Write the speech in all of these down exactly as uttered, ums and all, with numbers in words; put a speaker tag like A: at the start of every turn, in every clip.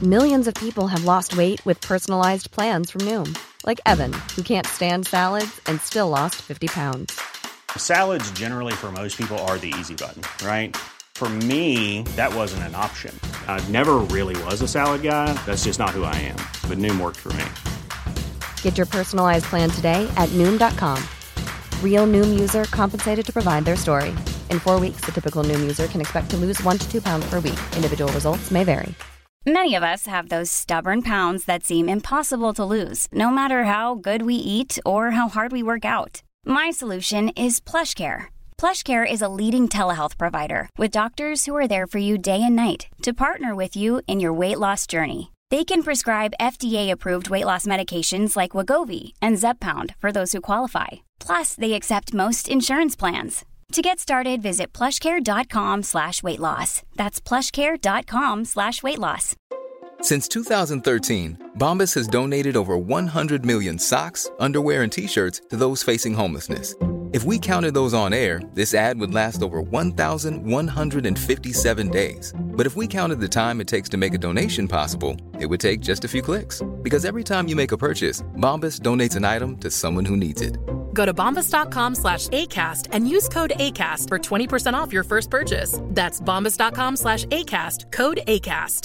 A: Millions of people have lost weight with personalized plans from Noom. Like Evan, who can't stand salads and still lost fifty pounds.
B: Salads generally for most people are the easy button, right? For me, that wasn't an option. I never really was a salad guy. That's just not who I am. But Noom worked for me.
A: Get your personalized plan today at Noom dot com. Real Noom user compensated to provide their story. In four weeks, the typical Noom user can expect to lose one to two pounds per week. Individual results may vary.
C: Many of us have those stubborn pounds that seem impossible to lose, no matter how good we eat or how hard we work out. My solution is PlushCare. PlushCare is a leading telehealth provider with doctors who are there for you day and night to partner with you in your weight loss journey. They can prescribe F D A-approved weight loss medications like Wegovy and Zepbound for those who qualify. Plus, they accept most insurance plans. To get started, visit plushcare.com slash weight loss. That's plushcare.com slash weight loss.
D: Since two thousand thirteen, Bombas has donated over one hundred million socks, underwear, and T-shirts to those facing homelessness. If we counted those on air, this ad would last over one thousand one hundred fifty-seven days. But if we counted the time it takes to make a donation possible, it would take just a few clicks. Because every time you make a purchase, Bombas donates an item to someone who needs it.
E: Go to bombas.com slash ACAST and use code ACAST for twenty percent off your first purchase. That's bombas.com slash ACAST, code ACAST.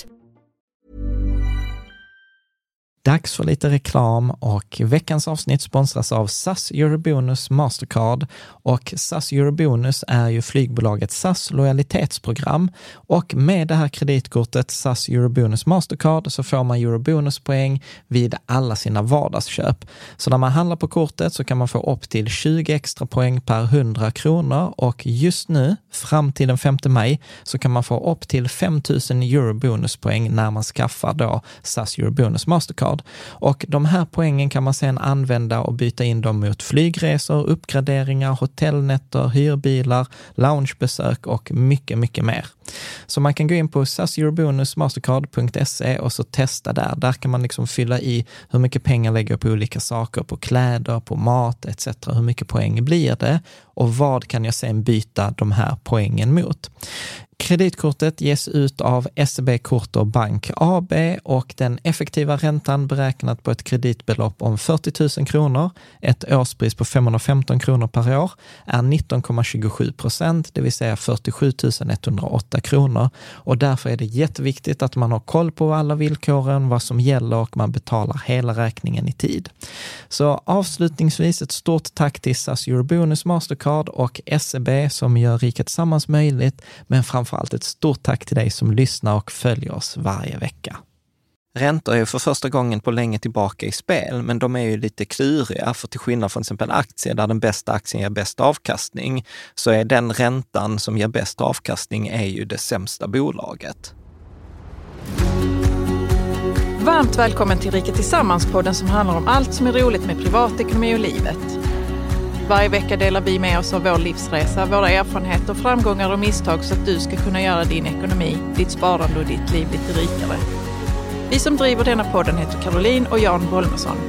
F: Dags för lite reklam och veckans avsnitt sponsras av S A S Eurobonus Mastercard och S A S Eurobonus är ju flygbolaget S A S lojalitetsprogram och med det här kreditkortet S A S Eurobonus Mastercard så får man Eurobonuspoäng vid alla sina vardagsköp. Så när man handlar på kortet så kan man få upp till tjugo extra poäng per hundra kronor och just nu fram till den femte maj så kan man få upp till fem tusen Eurobonuspoäng när man skaffar då S A S Eurobonus Mastercard. Och de här poängen kan man sedan använda och byta in dem mot flygresor, uppgraderingar, hotellnätter, hyrbilar, loungebesök och mycket, mycket mer. Så man kan gå in på saseurobonumastercard punkt se och så testa där. Där kan man liksom fylla i hur mycket pengar lägger på olika saker, på kläder, på mat et cetera. Hur mycket poäng blir det och vad kan jag sedan byta de här poängen mot? Kreditkortet ges ut av S E B Kort och Bank A B och den effektiva räntan beräknat på ett kreditbelopp om fyrtio tusen kronor, ett årspris på femhundrafemton kronor per år, är nitton komma tjugosju procent, det vill säga fyrtiosju tusen etthundraåtta kronor. Och därför är det jätteviktigt att man har koll på alla villkoren, vad som gäller och man betalar hela räkningen i tid. Så avslutningsvis ett stort tack till S A S Eurobonus Mastercard och S E B som gör Riket Tillsammans möjligt, men framför allt ett stort tack till dig som lyssnar och följer oss varje vecka. Räntor är ju för första gången på länge tillbaka i spel, men de är ju lite kluriga, för till skillnad från exempel aktier där den bästa aktien ger bäst avkastning, så är den räntan som ger bäst avkastning är ju det sämsta bolaget.
G: Varmt välkommen till Riket Tillsammans-podden som handlar om allt som är roligt med privatekonomi och livet. Varje vecka delar vi med oss av vår livsresa, våra erfarenheter, framgångar och misstag så att du ska kunna göra din ekonomi, ditt sparande och ditt liv lite rikare. Vi som driver denna podden heter Caroline och Jan Bolmesson.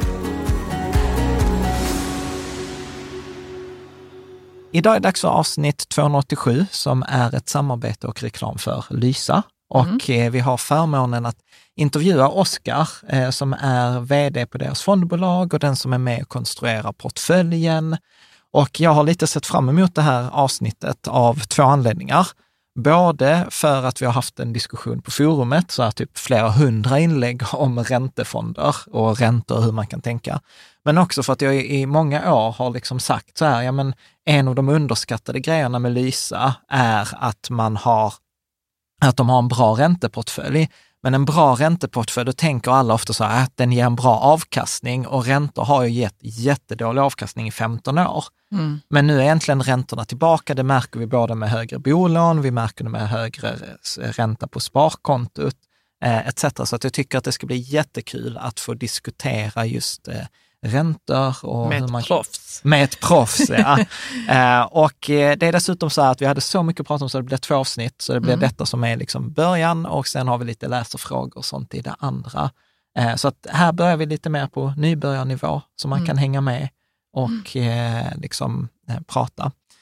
F: Idag är det dags för avsnitt tvåhundraåttiosju som är ett samarbete och reklam för Lysa. Och mm. vi har förmånen att intervjua Oskar eh, som är vd på deras fondbolag och den som är med och konstruerar portföljen. Och jag har lite sett fram emot det här avsnittet av två anledningar. Både för att vi har haft en diskussion på forumet, så här typ flera hundra inlägg om räntefonder och räntor och hur man kan tänka. Men också för att jag i många år har liksom sagt så här, ja men en av de underskattade grejerna med Lysa är att man har att de har en bra ränteportfölj. Men en bra ränteportfölj, då tänker alla ofta så här att den ger en bra avkastning och räntor har ju gett jättedålig avkastning i femton år. Mm. Men nu är egentligen räntorna tillbaka, det märker vi både med högre bolån, vi märker det med högre ränta på sparkontot eh, et cetera. Så att jag tycker att det ska bli jättekul att få diskutera just eh, räntor. Och
G: med
F: hur man,
G: ett proffs.
F: Med ett proffs, ja. eh, och eh, det är dessutom så att vi hade så mycket att prata om så det blev två avsnitt. Så det blir mm. detta som är liksom början och sen har vi lite läsarfrågor och sånt i det andra. Eh, så att här börjar vi lite mer på nybörjarnivå så man mm. kan hänga med och mm. eh, liksom eh, prata.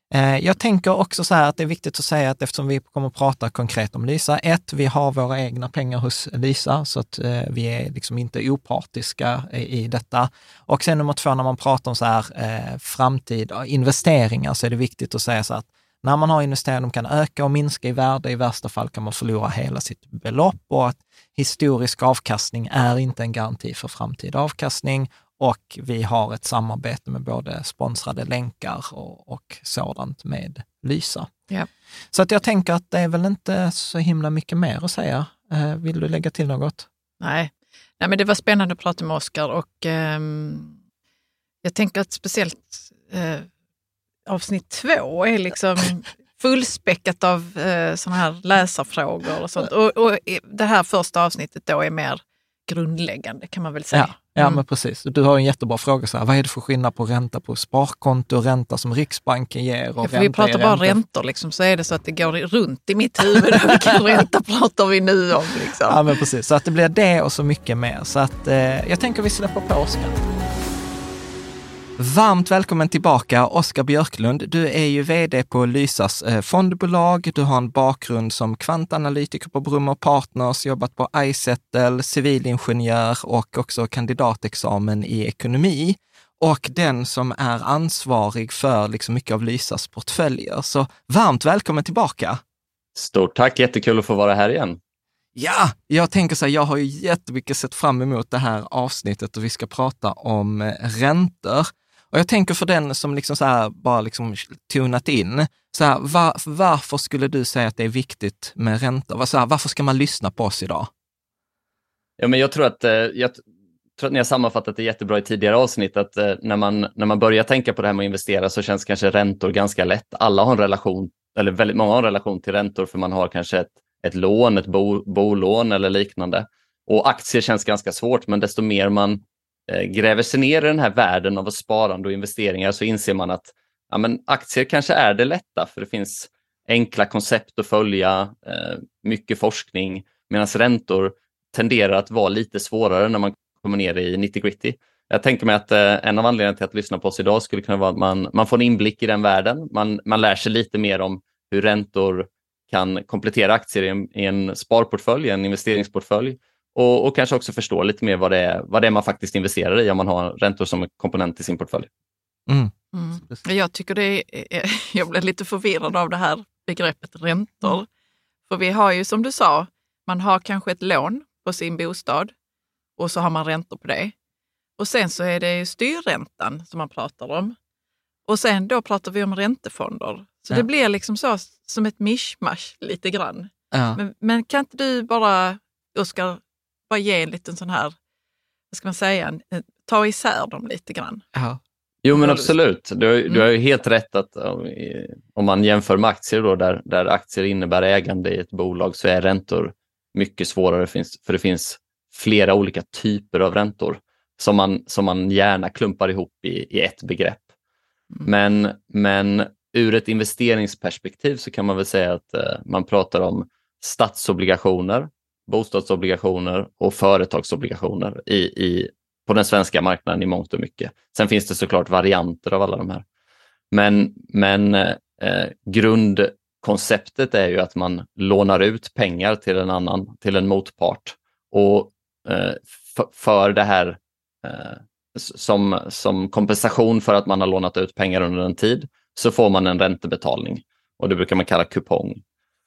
F: Jag tänker också så här att det är viktigt att säga att eftersom vi kommer att prata konkret om Lysa, ett, vi har våra egna pengar hos Lysa så att eh, vi är liksom inte opartiska i, i detta. Och sen nummer två, när man pratar om så här eh, framtid investeringar så är det viktigt att säga så att när man har investerat, de kan öka och minska i värde, i värsta fall kan man förlora hela sitt belopp och att historisk avkastning är inte en garanti för framtida avkastning. Och vi har ett samarbete med både sponsrade länkar och, och sådant med Lysa.
G: Ja.
F: Så att jag tänker att det är väl inte så himla mycket mer att säga. Eh, vill du lägga till något?
G: Nej, Nej men det var spännande att prata med Oskar och eh, jag tänker att speciellt eh, avsnitt två är liksom fullspäckat av eh, sådana här läsarfrågor och sånt. Och, och det här första avsnittet då är mer grundläggande kan man väl säga.
F: Ja. Ja, mm. men precis. Du har en jättebra fråga. Så här, vad är det för skillnad på ränta på sparkonto och ränta som Riksbanken ger? Och
G: ja, för vi pratar bara räntor. räntor, liksom, så är det så att det går runt i mitt huvud. Vilken ränta pratar vi nu om? Liksom.
F: Ja, men precis. Så att det blir det och så mycket mer. Så att eh, jag tänker vi släpper på Oskar. Varmt välkommen tillbaka, Oskar Björklund. Du är ju vd på Lysas fondbolag. Du har en bakgrund som kvantanalytiker på Brummer Partners, jobbat på iSettle, civilingenjör och också kandidatexamen i ekonomi. Och den som är ansvarig för liksom mycket av Lysas portföljer. Så varmt välkommen tillbaka.
H: Stort tack, jättekul att få vara här igen.
F: Ja, jag tänker så här, jag har ju jättemycket sett fram emot det här avsnittet och vi ska prata om räntor. Och jag tänker för den som liksom så här bara liksom tunat in, så här, var, varför skulle du säga att det är viktigt med räntor? Så här, varför ska man lyssna på oss idag?
H: Ja, men jag tror att, jag tror att ni har sammanfattat det jättebra i tidigare avsnitt, att när man, när man börjar tänka på det här med att investera så känns kanske räntor ganska lätt. Alla har en relation, eller väldigt många har en relation till räntor för man har kanske ett, ett lån, ett bo, bolån eller liknande. Och aktier känns ganska svårt, men desto mer man gräver sig ner i den här världen av sparande och investeringar så inser man att ja, men aktier kanske är det lätta för det finns enkla koncept att följa, eh, mycket forskning, medan räntor tenderar att vara lite svårare när man kommer ner i nitty-gritty. Jag tänker mig att eh, en av anledningarna till att lyssna på oss idag skulle kunna vara att man, man får en inblick i den världen, man, man lär sig lite mer om hur räntor kan komplettera aktier i en, i en sparportfölj, en investeringsportfölj. Och, och kanske också förstå lite mer vad det, är, vad det är man faktiskt investerar i om man har räntor som en komponent i sin portfölj.
G: Mm. Mm. Jag tycker det är, jag blir lite förvirrad av det här begreppet räntor. Mm. För vi har ju som du sa, man har kanske ett lån på sin bostad och så har man räntor på det. Och sen så är det styrräntan som man pratar om. Och sen då pratar vi om räntefonder. Så ja. Det blir liksom så som ett mishmash lite grann. Ja. Men, men kan inte du bara, Oskar, bara ge en liten sån här, vad ska man säga, ta isär dem lite grann.
F: Ja.
H: Jo men absolut, du, mm. du har ju helt rätt att om man jämför med aktier då, där, där aktier innebär ägande i ett bolag så är räntor mycket svårare för det finns flera olika typer av räntor som man, som man gärna klumpar ihop i, i ett begrepp. Mm. Men, men ur ett investeringsperspektiv så kan man väl säga att uh, man pratar om statsobligationer, bostadsobligationer och företagsobligationer i, i, på den svenska marknaden i mångt och mycket. Sen finns det såklart varianter av alla de här. Men, men eh, grundkonceptet är ju att man lånar ut pengar till en annan, till en motpart. Och eh, f- för det här eh, som, som kompensation för att man har lånat ut pengar under en tid så får man en räntebetalning. Och det brukar man kalla kupong.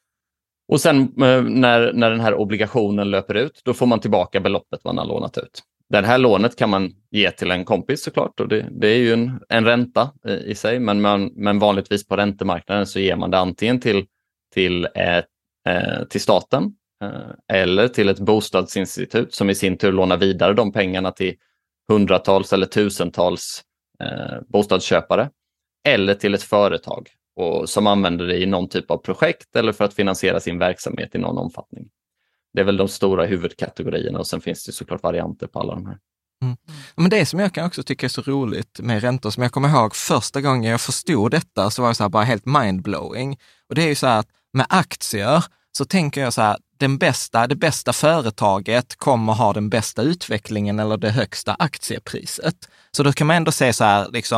H: Och sen när, när den här obligationen löper ut, då får man tillbaka beloppet man har lånat ut. Det här lånet kan man ge till en kompis såklart och det, det är ju en, en ränta i, i sig. Men, man, men vanligtvis på räntemarknaden så ger man det antingen till, till, ett, eh, till staten eh, eller till ett bostadsinstitut som i sin tur lånar vidare de pengarna till hundratals eller tusentals eh, bostadsköpare. Eller till ett företag och som använder det i någon typ av projekt eller för att finansiera sin verksamhet i någon omfattning. Det är väl de stora huvudkategorierna och sen finns det såklart varianter på alla de här.
F: Mm. Men det som jag kan också tycka är så roligt med räntor, som jag kommer ihåg första gången jag förstod detta så var det så här bara helt mindblowing. Och det är ju så här att med aktier så tänker jag så här, den bästa, det bästa företaget kommer ha den bästa utvecklingen eller det högsta aktiepriset. Så då kan man ändå säga så här, liksom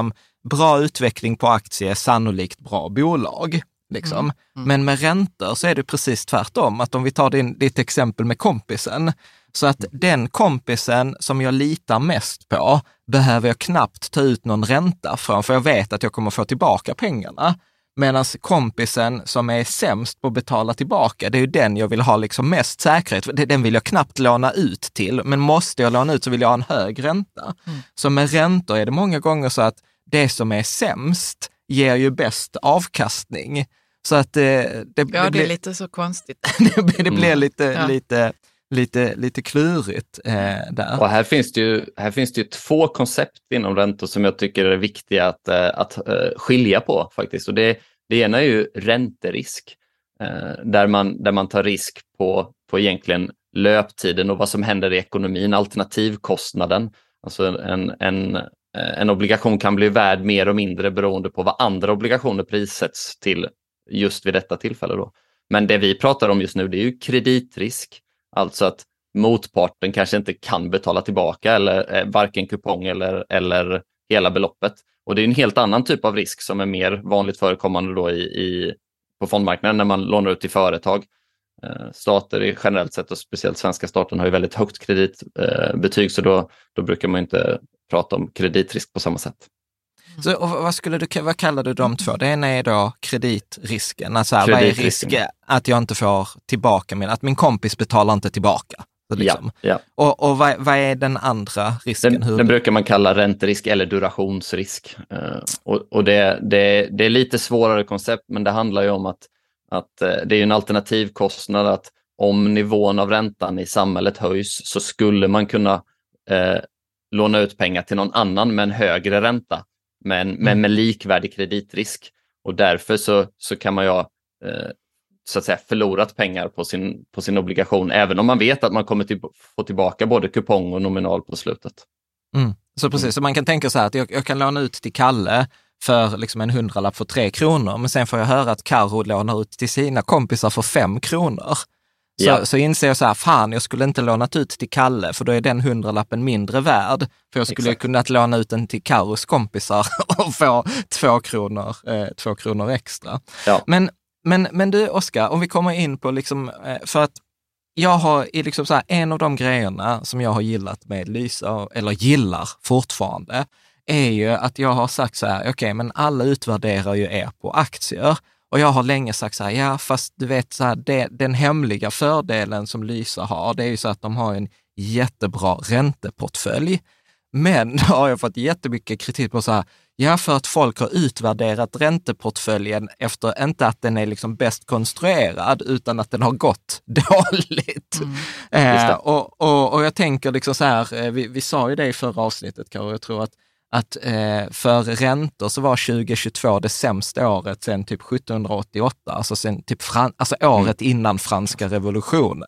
F: bra utveckling på aktier är sannolikt bra bolag. Liksom. Mm. Mm. Men med räntor så är det precis tvärtom. Att om vi tar din, ditt exempel med kompisen, så att den kompisen som jag litar mest på behöver jag knappt ta ut någon ränta från, för jag vet att jag kommer få tillbaka pengarna. Medan kompisen som är sämst på att betala tillbaka, det är ju den jag vill ha liksom mest säkerhet. Den vill jag knappt låna ut till, men måste jag låna ut så vill jag ha en hög ränta. Mm. Så med räntor är det många gånger så att det som är sämst ger ju bäst avkastning. Så att det, det,
G: ja, det,
F: det
G: är lite så konstigt.
F: det, det blir lite,
G: ja.
F: lite, lite, lite klurigt eh, där.
H: Och här finns det ju, här finns det ju två koncept inom räntor som jag tycker är viktiga att, att uh, skilja på faktiskt. Och det, det ena är ju ränterisk, uh, där, man, där man tar risk på, på egentligen löptiden och vad som händer i ekonomin, alternativkostnaden. Alltså en, en, en obligation kan bli värd mer och mindre beroende på vad andra obligationer prissätts till just vid detta tillfälle då. Men det vi pratar om just nu, det är ju kreditrisk. Alltså att motparten kanske inte kan betala tillbaka eller eh, varken kupong eller, eller hela beloppet. Och det är en helt annan typ av risk som är mer vanligt förekommande då i, i, på fondmarknaden när man lånar ut till företag. Eh, stater är generellt sett, och speciellt svenska staten, har ju väldigt högt kreditbetyg, eh, så då, då brukar man inte prata om kreditrisk på samma sätt.
F: Så, och vad, skulle du, vad kallar du de två? Det ena är då kreditrisken. Alltså här, vad är risken att jag inte får tillbaka min, att min kompis betalar inte tillbaka? Så liksom.
H: Ja, ja.
F: Och, och vad, vad är den andra risken?
H: Den,
F: Hur...
H: den brukar man kalla ränterisk eller durationsrisk. Uh, och och det, det, det är lite svårare koncept, men det handlar ju om att, att uh, det är en alternativkostnad, att om nivån av räntan i samhället höjs så skulle man kunna uh, låna ut pengar till någon annan med en högre ränta. Men, mm. men med likvärdig kreditrisk. Och därför så, så kan man ju ha eh, så att säga förlorat pengar på sin, på sin obligation, även om man vet att man kommer till, få tillbaka både kupong och nominal på slutet.
F: Mm. Så precis, mm. så man kan tänka så här att jag, jag kan låna ut till Kalle för liksom en hundralapp för tre kronor, men sen får jag höra att Karo lånar ut till sina kompisar för fem kronor. Så, ja. så inser jag så här, fan, jag skulle inte lånat ut till Kalle, för då är den hundralappen mindre värd. För jag skulle ju kunnat låna ut den till Karos kompisar och få två kronor, eh, två kronor extra.
H: Ja.
F: Men, men, men du, Oskar, om vi kommer in på liksom, eh, för att jag har i liksom så här, en av de grejerna som jag har gillat med Lysa, eller gillar fortfarande, är ju att jag har sagt så här, okej, okay, men alla utvärderar ju er på aktier. Och jag har länge sagt så här, ja fast du vet så här, det, den hemliga fördelen som Lysa har, det är ju så att de har en jättebra ränteportfölj. Men då har jag fått jättemycket kritik på så här, ja för att folk har utvärderat ränteportföljen efter, inte att den är liksom bäst konstruerad, utan att den har gått dåligt. Mm. Eh, och, och, och jag tänker liksom så här, vi, vi sa ju det i förra avsnittet, Karo, jag tror att att eh, för räntor så var tjugohundratjugotvå det sämsta året sedan typ sjuttonhundraåttioåtta, alltså, sen typ fran- alltså året mm. innan franska revolutionen.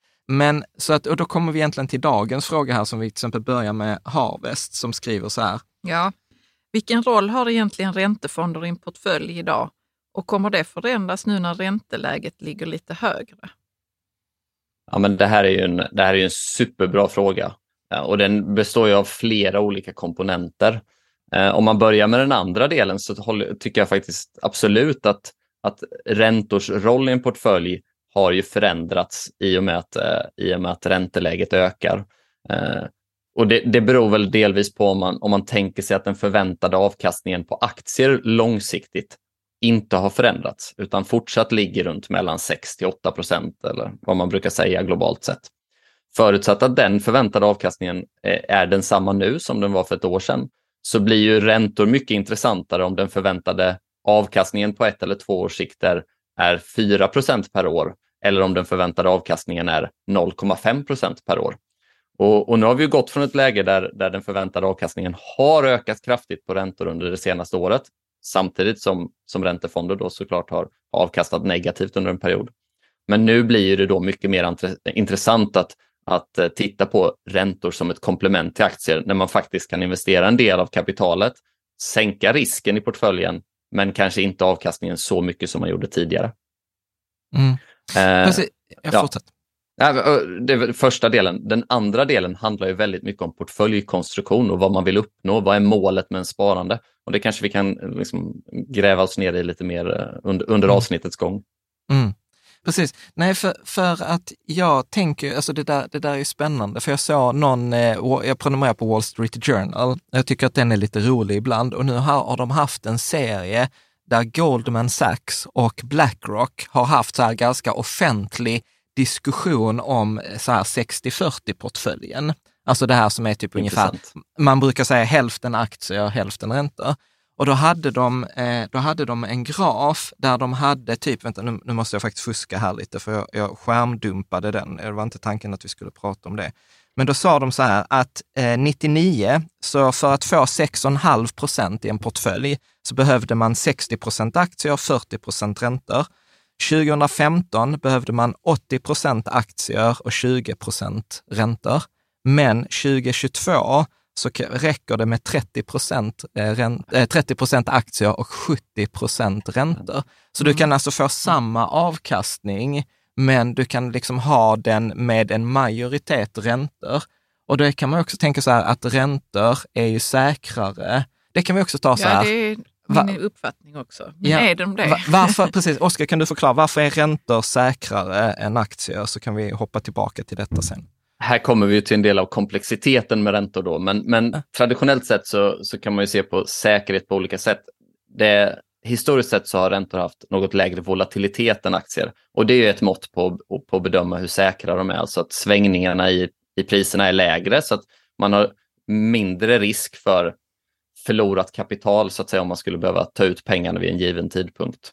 F: Men så att, och då kommer vi egentligen till dagens fråga här, som vi till exempel börjar med Harvest, som skriver så här.
G: Ja, vilken roll har egentligen räntefonder i en portfölj idag? Och kommer det förändras nu när ränteläget ligger lite högre?
H: Ja, men det här är ju en, det här är ju en superbra fråga. Och den består ju av flera olika komponenter. Eh, om man börjar med den andra delen så håller, tycker jag faktiskt absolut att, att räntors roll i en portfölj har ju förändrats i och med att, eh, i och med att ränteläget ökar. Eh, och det, det beror väl delvis på om man, om man tänker sig att den förväntade avkastningen på aktier långsiktigt inte har förändrats, utan fortsatt ligger runt mellan sex till åtta procent eller vad man brukar säga globalt sett. Förutsatt att den förväntade avkastningen är densamma nu som den var för ett år sedan, så blir ju räntor mycket intressantare om den förväntade avkastningen på ett eller två års sikt är, är fyra procent per år, eller om den förväntade avkastningen är noll komma fem procent per år. Och, och nu har vi ju gått från ett läge där, där den förväntade avkastningen har ökat kraftigt på räntor under det senaste året, samtidigt som, som räntefonder då såklart har avkastat negativt under en period. Men nu blir det då mycket mer intressant att att titta på räntor som ett komplement till aktier, när man faktiskt kan investera en del av kapitalet, sänka risken i portföljen, men kanske inte avkastningen så mycket som man gjorde tidigare.
F: Mm.
H: Eh,
F: Precis. Jag fortsätter.
H: Ja, det är första delen. Den andra delen handlar ju väldigt mycket om portföljkonstruktion och vad man vill uppnå. Vad är målet med en sparande? Och det kanske vi kan liksom gräva oss ner i lite mer under, under mm. avsnittets gång.
F: Mm. Precis. Nej, för, för att jag tänker, alltså det där, det där är ju spännande, för jag såg någon, eh, jag prenumererar på Wall Street Journal, jag tycker att den är lite rolig ibland, och nu har, har de haft en serie där Goldman Sachs och BlackRock har haft så här ganska offentlig diskussion om så här sextio fyrtio-portföljen. Alltså det här som är typ
H: Intressant.
F: Ungefär, man brukar säga hälften aktier, hälften räntor. Och då hade de, eh, då hade de en graf där de hade typ, vänta nu, nu måste jag faktiskt fuska här lite för jag, jag skärmdumpade den. Det var inte tanken att vi skulle prata om det. Men då sa de så här att eh, nittionio, så för att få sex komma fem procent i en portfölj så behövde man sextio procent aktier och fyrtio procent räntor. tjugohundrafemton behövde man åttio procent aktier och tjugo procent räntor. Men tjugohundratjugotvå så räcker det med trettio procent, eh, trettio procent aktier och sjuttio procent räntor. Så du kan alltså få samma avkastning, men du kan liksom ha den med en majoritet räntor. Och då kan man också tänka så här att räntor är ju säkrare. Det kan vi också ta så här.
G: Ja, det är min Va- uppfattning också. Men
F: ja,
G: är de det?
F: Va- varför, precis, Oskar, kan du förklara, varför är räntor säkrare än aktier? Så kan vi hoppa tillbaka till detta sen.
H: Här kommer vi till en del av komplexiteten med räntor då, men, men traditionellt sett så, så kan man ju se på säkerhet på olika sätt. Det, historiskt sett så har räntor haft något lägre volatilitet än aktier, och det är ju ett mått på, på att bedöma hur säkra de är, alltså att svängningarna i, i priserna är lägre, så att man har mindre risk för förlorat kapital så att säga om man skulle behöva ta ut pengarna vid en given tidpunkt.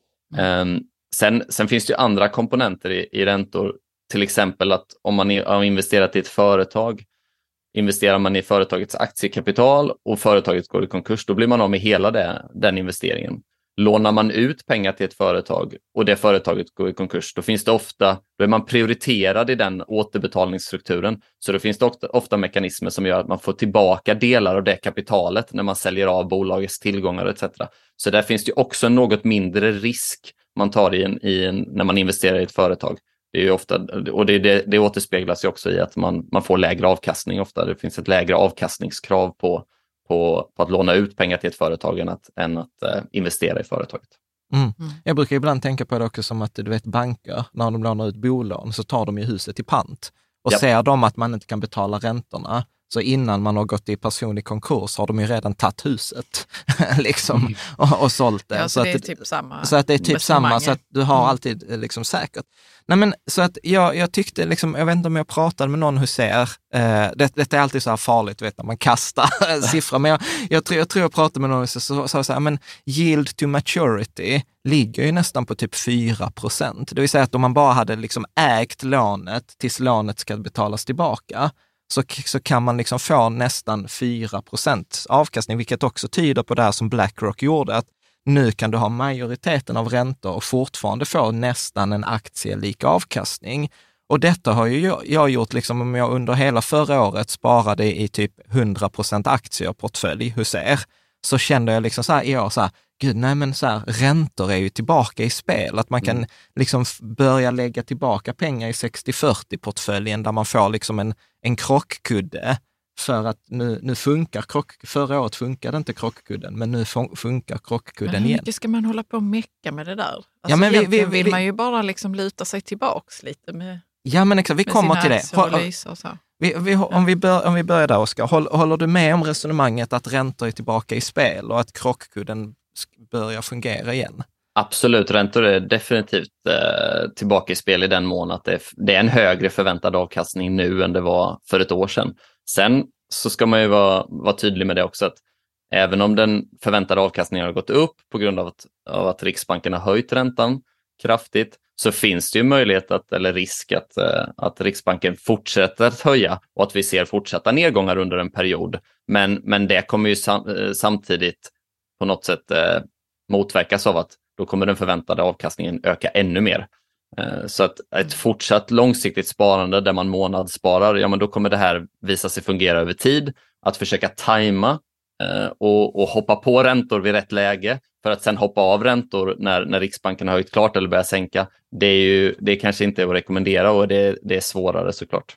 H: Mm. Um, sen, sen finns det ju andra komponenter i, i räntor. Till exempel att om man har investerat i ett företag, investerar man i företagets aktiekapital och företaget går i konkurs, då blir man av med hela det, den investeringen. Lånar man ut pengar till ett företag och det företaget går i konkurs, då finns det ofta, då är man prioriterad i den återbetalningsstrukturen. Så då finns det ofta, ofta mekanismer som gör att man får tillbaka delar av det kapitalet när man säljer av bolagets tillgångar et cetera. Så där finns det också en något mindre risk man tar i en, i en, när man investerar i ett företag. Det är ju ofta, och det, det, det återspeglas ju också i att man, man får lägre avkastning ofta. Det finns ett lägre avkastningskrav på, på, på att låna ut pengar till ett företag än att, än att uh, investera i företaget.
F: Mm. Mm. Jag brukar ibland tänka på det också som att du vet banker, när de lånar ut bolån så tar de ju huset i pant. Och yep. ser de att man inte kan betala räntorna, så innan man har gått i personlig konkurs har de ju redan tagit huset liksom, mm. och, och sålt det.
G: Ja, så,
F: så
G: det
F: att,
G: är typ samma.
F: Så att det är typ samma, så att du har mm. alltid liksom säkert. Nej, men så att jag, jag tyckte liksom, jag vet inte om jag pratade med någon huser, eh, det, det är alltid så här farligt, vet, när man kastar siffror, men jag, jag, tror, jag tror jag pratade med någon huser så sa så här, men yield to maturity ligger ju nästan på typ fyra procent. Det vill säga att om man bara hade liksom ägt lånet tills lånet ska betalas tillbaka, Så, så kan man liksom få nästan fyra procent avkastning, vilket också tyder på det här som BlackRock gjorde, att nu kan du ha majoriteten av räntor och fortfarande få nästan en aktielik avkastning. Och detta har ju jag, jag gjort, liksom, om jag under hela förra året sparade i typ hundra procent aktier portfölj hos er, så kände jag liksom så här i år så här, gud nej men så här, räntor är ju tillbaka i spel. Att man kan mm. liksom börja lägga tillbaka pengar i sextio fyrtio-portföljen där man får liksom en, en krockkudde, för att nu, nu funkar krock, förra året funkade inte krockkudden, men nu funkar krockkudden igen.
G: Men hur mycket ska man hålla på och mecka med det där? Alltså
F: ja, men vi, vi,
G: vill
F: vi,
G: man ju bara liksom luta sig tillbaks lite med,
F: ja, men exakt, vi kommer till det.
G: Och så.
F: Vi, vi, om, vi bör, om vi börjar där, Oskar, håller, håller du med om resonemanget att räntor är tillbaka i spel och att krockkudden börjar fungera igen?
H: Absolut, räntor är definitivt eh, tillbaka i spel i den mån att det är, det är en högre förväntad avkastning nu än det var för ett år sedan. Sen så ska man ju vara, vara tydlig med det också, att även om den förväntade avkastningen har gått upp på grund av att, av att Riksbanken har höjt räntan kraftigt, så finns det ju möjlighet att, eller risk att, att Riksbanken fortsätter att höja och att vi ser fortsatta nedgångar under en period. Men, men det kommer ju sam, samtidigt på något sätt eh, motverkas av att då kommer den förväntade avkastningen öka ännu mer. Eh, så att ett fortsatt långsiktigt sparande där man månadssparar, ja men då kommer det här visa sig fungera över tid. Att försöka tajma eh, och, och hoppa på räntor vid rätt läge för att sen hoppa av räntor när, när Riksbanken har höjt klart eller börjar sänka. Det är ju det är kanske inte att rekommendera, och det, det är svårare såklart.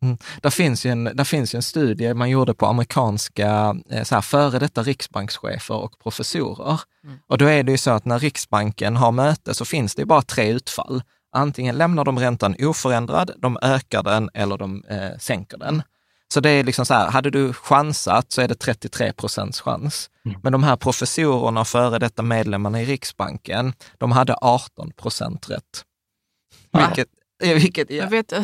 F: Mm. Där finns ju en, där finns ju en studie man gjorde på amerikanska så här, före detta riksbankschefer och professorer. Mm. Och då är det ju så att när Riksbanken har möte så finns det ju bara tre utfall. Antingen lämnar de räntan oförändrad, de ökar den eller de eh, sänker den. Så det är liksom så här, hade du chansat så är det trettiotre procents chans. Mm. Men de här professorerna och före detta medlemmarna i Riksbanken, de hade arton procent rätt. Vilket, vilket ja.
G: Jag vet.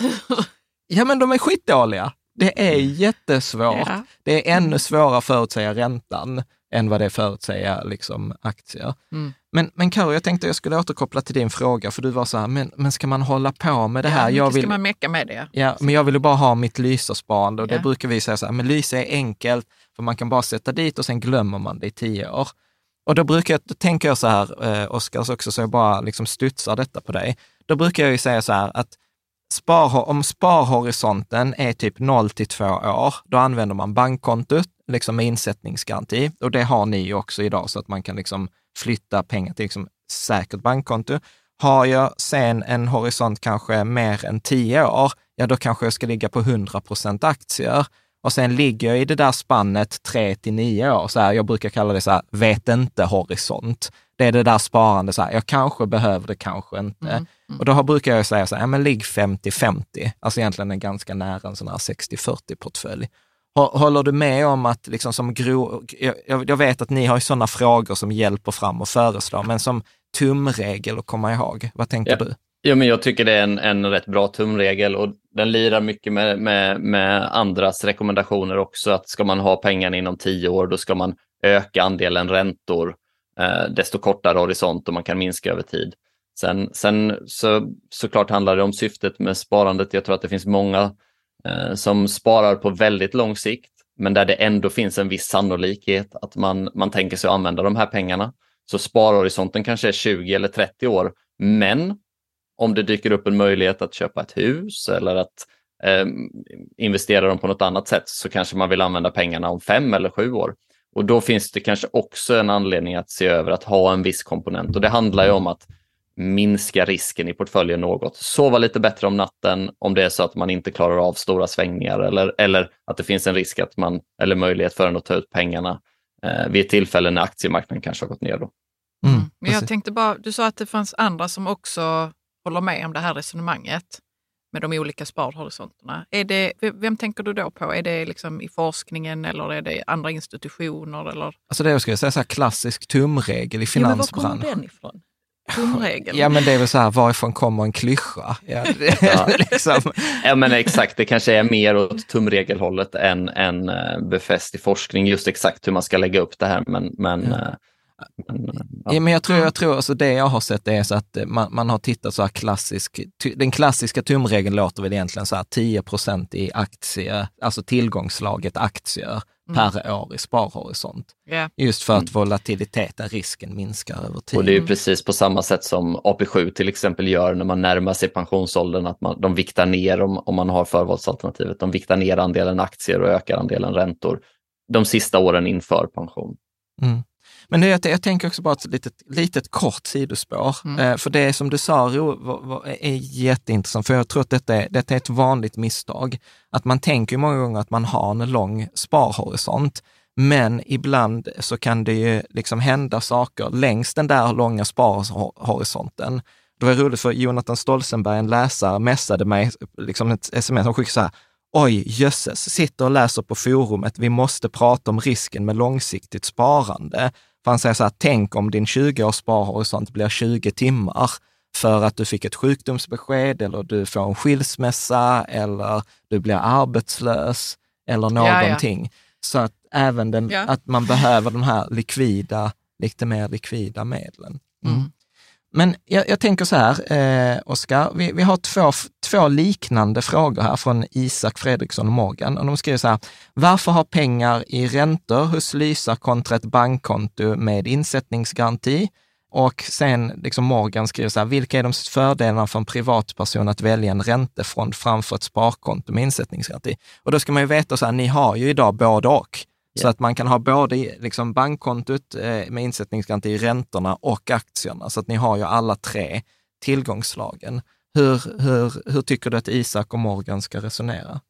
F: Ja, men de är skitdåliga. Det är jättesvårt. Ja. Det är ännu svårare att förutsäga räntan än vad det är förutsäga liksom, aktier. Mm. Men, men Karo, jag tänkte jag skulle återkoppla till din fråga, för du var så här, men, men ska man hålla på med det här?
G: Ja,
F: jag vill,
G: ska man mecka med det?
F: Ja, men jag vill ju bara ha mitt Lysa-sparande och ja. Det brukar vi säga så här, men Lysa är enkelt, för man kan bara sätta dit och sen glömmer man det i tio år. Och då brukar jag, då tänker jag så här, eh, Oskar också, så jag bara liksom studsar detta på dig. Då brukar jag ju säga så här, att spar, om sparhorisonten är typ noll till två år, då använder man bankkontot liksom med insättningsgaranti. Och det har ni ju också idag, så att man kan liksom flytta pengar till liksom säkert bankkonto. Har jag sen en horisont kanske mer än tio år, ja då kanske jag ska ligga på hundra procent aktier. Och sen ligger jag i det där spannet tre till nio år. Så här, jag brukar kalla det så här, vet inte horisont. Det är det där sparande, så här, jag kanske behöver det, kanske inte. Mm, mm. Och då brukar jag säga så här, ja, men ligg femtio femtio. Alltså egentligen är ganska nära en sån här sextio fyrtio portfölj. Håller du med om att liksom som gro, jag, jag vet att ni har ju sådana frågor som hjälper fram och föreslår, men som tumregel att komma ihåg, vad tänker
H: ja.
F: du?
H: Ja, men jag tycker det är en, en rätt bra tumregel, och den lirar mycket med, med, med andras rekommendationer också, att ska man ha pengarna inom tio år, då ska man öka andelen räntor eh, desto kortare horisont, och man kan minska över tid. Sen, sen så, såklart handlar det om syftet med sparandet. Jag tror att det finns många eh, som sparar på väldigt lång sikt, men där det ändå finns en viss sannolikhet att man, man tänker sig att använda de här pengarna. Så sparhorisonten kanske är tjugo eller trettio år, men om det dyker upp en möjlighet att köpa ett hus eller att eh, investera dem på något annat sätt, så kanske man vill använda pengarna om fem eller sju år. Och då finns det kanske också en anledning att se över att ha en viss komponent. Och det handlar ju om att minska risken i portföljen något. Sova lite bättre om natten om det är så att man inte klarar av stora svängningar, eller, eller att det finns en risk att man, eller möjlighet för en att ta ut pengarna eh, vid ett tillfälle när aktiemarknaden kanske har gått ner då.
G: Mm, men jag tänkte bara, du sa att det fanns andra som också håller med om det här resonemanget med de olika sparhorisonterna. Är det, vem tänker du då på? Är det liksom i forskningen eller är det andra institutioner? Eller?
F: Alltså det jag skulle säga så här klassisk tumregel i finansbranschen.
G: Ja, men var kommer den ifrån? Tumregel?
F: Ja, men det är väl så här, varifrån kommer en klyscha? Ja, ja. liksom.
H: Ja, men exakt. Det kanske är mer åt tumregelhållet än, än befäst i forskning, just exakt hur man ska lägga upp det här. Men, men ja.
F: Men, ja. Ja, men jag tror, jag tror alltså det jag har sett är så att man, man har tittat så här klassisk, den klassiska tumregeln låter väl egentligen så här tio procent i aktier, alltså tillgångslaget aktier mm. per år i sparhorisont. Yeah. Just för att mm. volatiliteten, risken minskar över tid.
H: Och det är ju precis på samma sätt som A P sju till exempel gör när man närmar sig pensionsåldern, att man, de viktar ner om, om man har förvalsalternativet, de viktar ner andelen aktier och ökar andelen räntor de sista åren inför pension.
F: Mm. Men det, jag tänker också bara ett litet, litet kort sidospår. Mm. Eh, för det som du sa, Ro, var, var, är jätteintressant. För jag tror att detta är, detta är ett vanligt misstag. Att man tänker många gånger att man har en lång sparhorisont. Men ibland så kan det ju liksom hända saker längs den där långa sparhorisonten. Det var roligt för Jonathan Stolzenberg, en läsare, messade mig liksom ett sms som skickade så här: oj, jösses, sitter och läser på forumet. Vi måste prata om risken med långsiktigt sparande. För han säger så här, tänk om din tjugo års sparhorisont blir tjugo timmar för att du fick ett sjukdomsbesked eller du får en skilsmässa eller du blir arbetslös eller någonting. Ja, ja. Så att även den, ja. att man behöver de här likvida, lite mer likvida medlen. Mm. Mm. Men jag, jag tänker så här, eh, Oskar, vi, vi har två, två liknande frågor här från Isak Fredriksson och Morgan. Och de skriver så här: varför ha pengar i räntor hos Lysa kontra ett bankkonto med insättningsgaranti? Och sen liksom Morgan skriver så här: vilka är de fördelarna för en privatperson att välja en räntefond framför ett sparkonto med insättningsgaranti? Och då ska man ju veta så här, ni har ju idag både och. Så att man kan ha både liksom bankkontot med insättningsgaranti, räntorna och aktierna. Så att ni har ju alla tre tillgångslagen. Hur, hur, hur tycker du att Isak och Morgan ska resonera?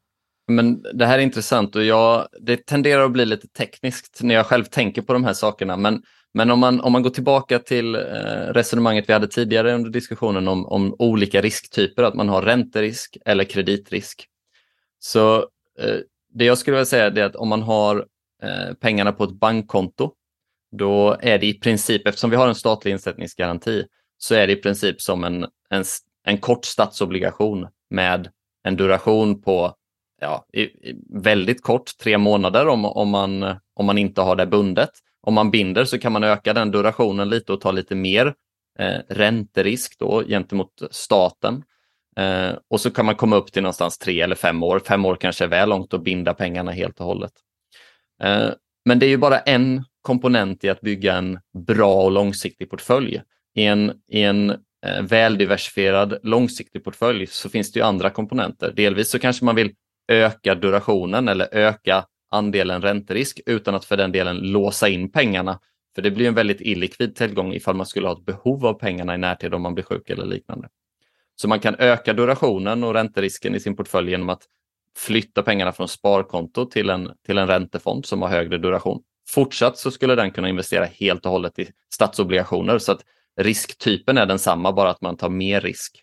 H: Men det här är intressant och jag, det tenderar att bli lite tekniskt när jag själv tänker på de här sakerna. Men, men om, man, om man går tillbaka till eh, resonemanget vi hade tidigare under diskussionen om, om olika risktyper, att man har ränterisk eller kreditrisk. Så eh, det jag skulle vilja säga är att om man har eh, pengarna på ett bankkonto, då är det i princip, eftersom vi har en statlig insättningsgaranti, så är det i princip som en, en, en kort statsobligation med en duration på ja, i, i väldigt kort, tre månader om, om, man, om man inte har det bundet. Om man binder så kan man öka den durationen lite och ta lite mer eh, ränterisk då gentemot staten. Eh, och så kan man komma upp till någonstans tre eller fem år. Fem år kanske är väl långt att binda pengarna helt och hållet. Eh, men det är ju bara en komponent i att bygga en bra och långsiktig portfölj. I en, i en eh, väldiversifierad långsiktig portfölj så finns det ju andra komponenter. Delvis så kanske man vill öka durationen eller öka andelen ränterisk utan att för den delen låsa in pengarna. För det blir en väldigt illikvid tillgång ifall man skulle ha ett behov av pengarna i närtid om man blir sjuk eller liknande. Så man kan öka durationen och ränterisken i sin portfölj genom att flytta pengarna från sparkonto till en, till en räntefond som har högre duration. Fortsatt så skulle den kunna investera helt och hållet i statsobligationer så att risktypen är densamma, bara att man tar mer risk.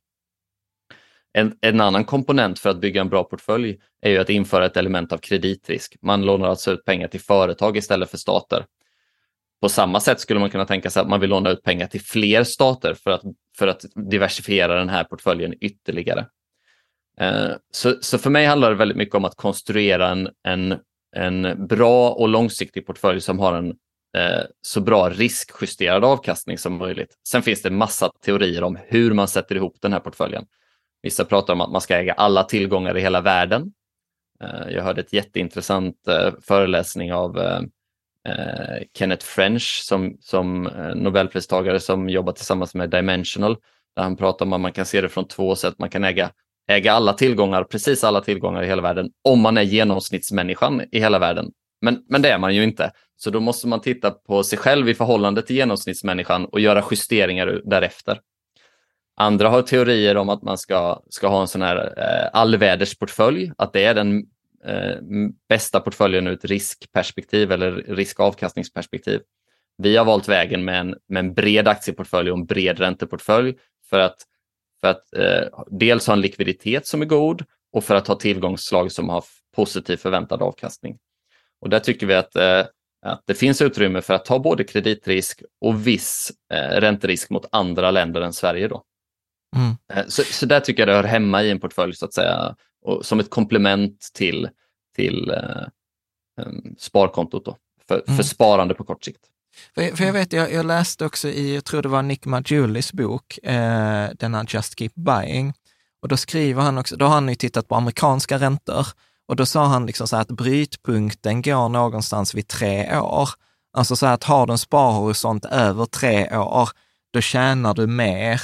H: En, en annan komponent för att bygga en bra portfölj är ju att införa ett element av kreditrisk. Man lånar alltså ut pengar till företag istället för stater. På samma sätt skulle man kunna tänka sig att man vill låna ut pengar till fler stater för att, för att diversifiera den här portföljen ytterligare. Eh, så, så för mig handlar det väldigt mycket om att konstruera en, en, en bra och långsiktig portfölj som har en eh, så bra riskjusterad avkastning som möjligt. Sen finns det massa teorier om hur man sätter ihop den här portföljen. Vissa pratar om att man ska äga alla tillgångar i hela världen. Jag hörde ett jätteintressant föreläsning av Kenneth French som, som Nobelpristagare som jobbar tillsammans med Dimensional. Där han pratar om att man kan se det från två sätt. Man kan äga, äga alla tillgångar, precis alla tillgångar i hela världen om man är genomsnittsmänniskan i hela världen. Men, men det är man ju inte. Så då måste man titta på sig själv i förhållande till genomsnittsmänniskan och göra justeringar därefter. Andra har teorier om att man ska, ska ha en sån här eh, allvädersportfölj, att det är den eh, bästa portföljen ur ett riskperspektiv eller riskavkastningsperspektiv. Vi har valt vägen med en, med en bred aktieportfölj och en bred ränteportfölj för att, för att eh, dels ha en likviditet som är god och för att ha tillgångsslag som har positiv förväntad avkastning. Och där tycker vi att, eh, att det finns utrymme för att ta både kreditrisk och viss eh, ränterisk mot andra länder än Sverige då. Mm. Så, så där tycker jag det hör hemma i en portfölj så att säga, och som ett komplement till, till eh, sparkontot då, för, mm. för sparande på kort sikt.
F: För, för jag vet, jag, jag läste också i, jag tror det var Nick Majulis bok, eh, den här Just Keep Buying, och då skriver han också, då har han ju tittat på amerikanska räntor, och då sa han liksom så här att brytpunkten går någonstans vid tre år. Alltså så här att har du en sparhorisont över tre år, då tjänar du mer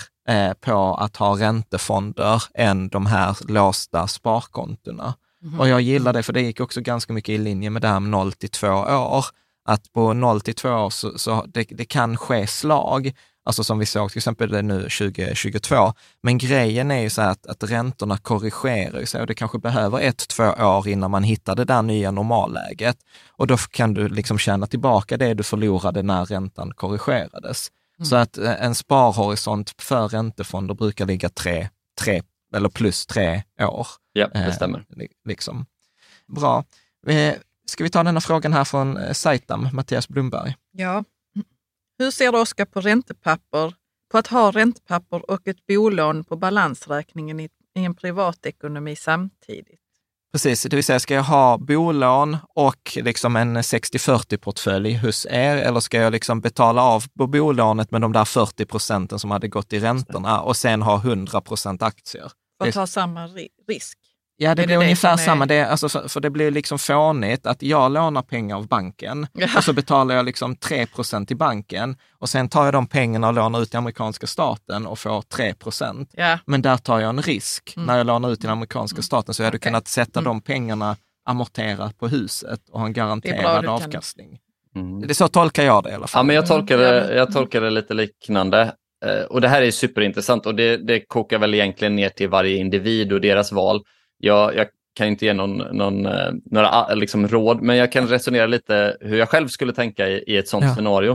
F: på att ha räntefonder än de här låsta sparkontona. Mm. Och jag gillar det, för det gick också ganska mycket i linje med det här med noll till två år. Att på noll till två år så, så det, det kan ske slag, alltså som vi såg till exempel det nu tjugo tjugotvå. Men grejen är ju så här att, att räntorna korrigerar sig och det kanske behöver ett, två år innan man hittar det där nya normalläget. Och då kan du liksom tjäna tillbaka det du förlorade när räntan korrigerades. Mm. Så att en sparhorisont för räntefonder brukar ligga tre, tre eller plus tre år.
H: Ja, det stämmer.
F: Eh, liksom. Bra. Eh, ska vi ta den här frågan här från eh, Saitam, Mattias Blomberg?
G: Ja. Hur ser du, Oskar, på räntepapper, på att ha räntepapper och ett bolån på balansräkningen i, i en privatekonomi samtidigt?
F: Precis, det vill säga, ska jag ha bolån och liksom en sextio fyrtio-portfölj hos er, eller ska jag liksom betala av på bolånet med de där fyrtio procenten som hade gått i räntorna och sen ha hundra procent aktier?
G: För att ha samma risk?
F: Ja, det
G: är
F: blir
G: det
F: ungefär
G: det
F: samma.
G: är...
F: Det, alltså för, för det blir liksom fånigt att jag lånar pengar av banken ja. och så betalar jag liksom tre procent i banken och sen tar jag de pengarna och lånar ut till amerikanska staten och får tre procent. Ja. Men där tar jag en risk. Mm. När jag lånar ut till den amerikanska mm. staten så jag hade okay. kunnat sätta mm. de pengarna amorterat på huset och ha en garanterad avkastning. Mm. Det så tolkar jag det i alla fall.
H: Ja, men jag tolkar det, jag tolkar det lite liknande. Och det här är superintressant och det, det kokar väl egentligen ner till varje individ och deras val. Jag, jag, kan inte ge någon, någon, några liksom råd, men jag kan resonera lite hur jag själv skulle tänka i, i ett sånt ja. scenario.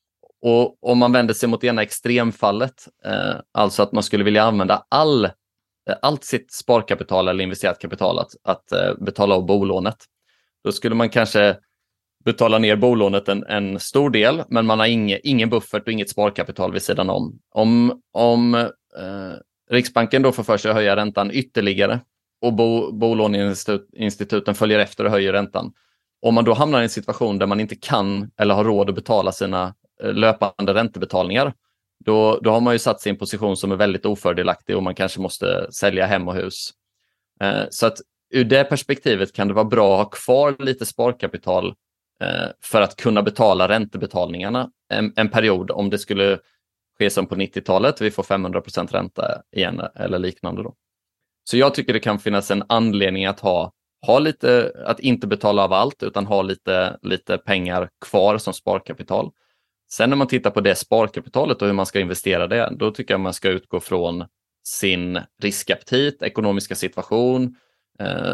H: Och om man vänder sig mot ena extremfallet, eh, alltså att man skulle vilja använda all, eh, allt sitt sparkapital eller investerat kapital att, att eh, betala av bolånet, då skulle man kanske betala ner bolånet en, en stor del, men man har inge, ingen buffert och inget sparkapital vid sidan om. Om, om eh, Riksbanken då får för sig att höja räntan ytterligare och bo, bolåneinstituten följer efter och höjer räntan. Om man då hamnar i en situation där man inte kan eller har råd att betala sina eh, löpande räntebetalningar, då, då har man ju satt sig i en position som är väldigt ofördelaktig och man kanske måste sälja hem och hus. Eh, så att ur det perspektivet kan det vara bra att ha kvar lite sparkapital eh, för att kunna betala räntebetalningarna en, en period, om det skulle ske som på nittiotalet, vi får femhundra procent ränta igen eller liknande då. Så jag tycker det kan finnas en anledning att ha, ha lite, att inte betala av allt utan ha lite, lite pengar kvar som sparkapital. Sen när man tittar på det sparkapitalet och hur man ska investera det, då tycker jag man ska utgå från sin riskaptit, ekonomiska situation eh,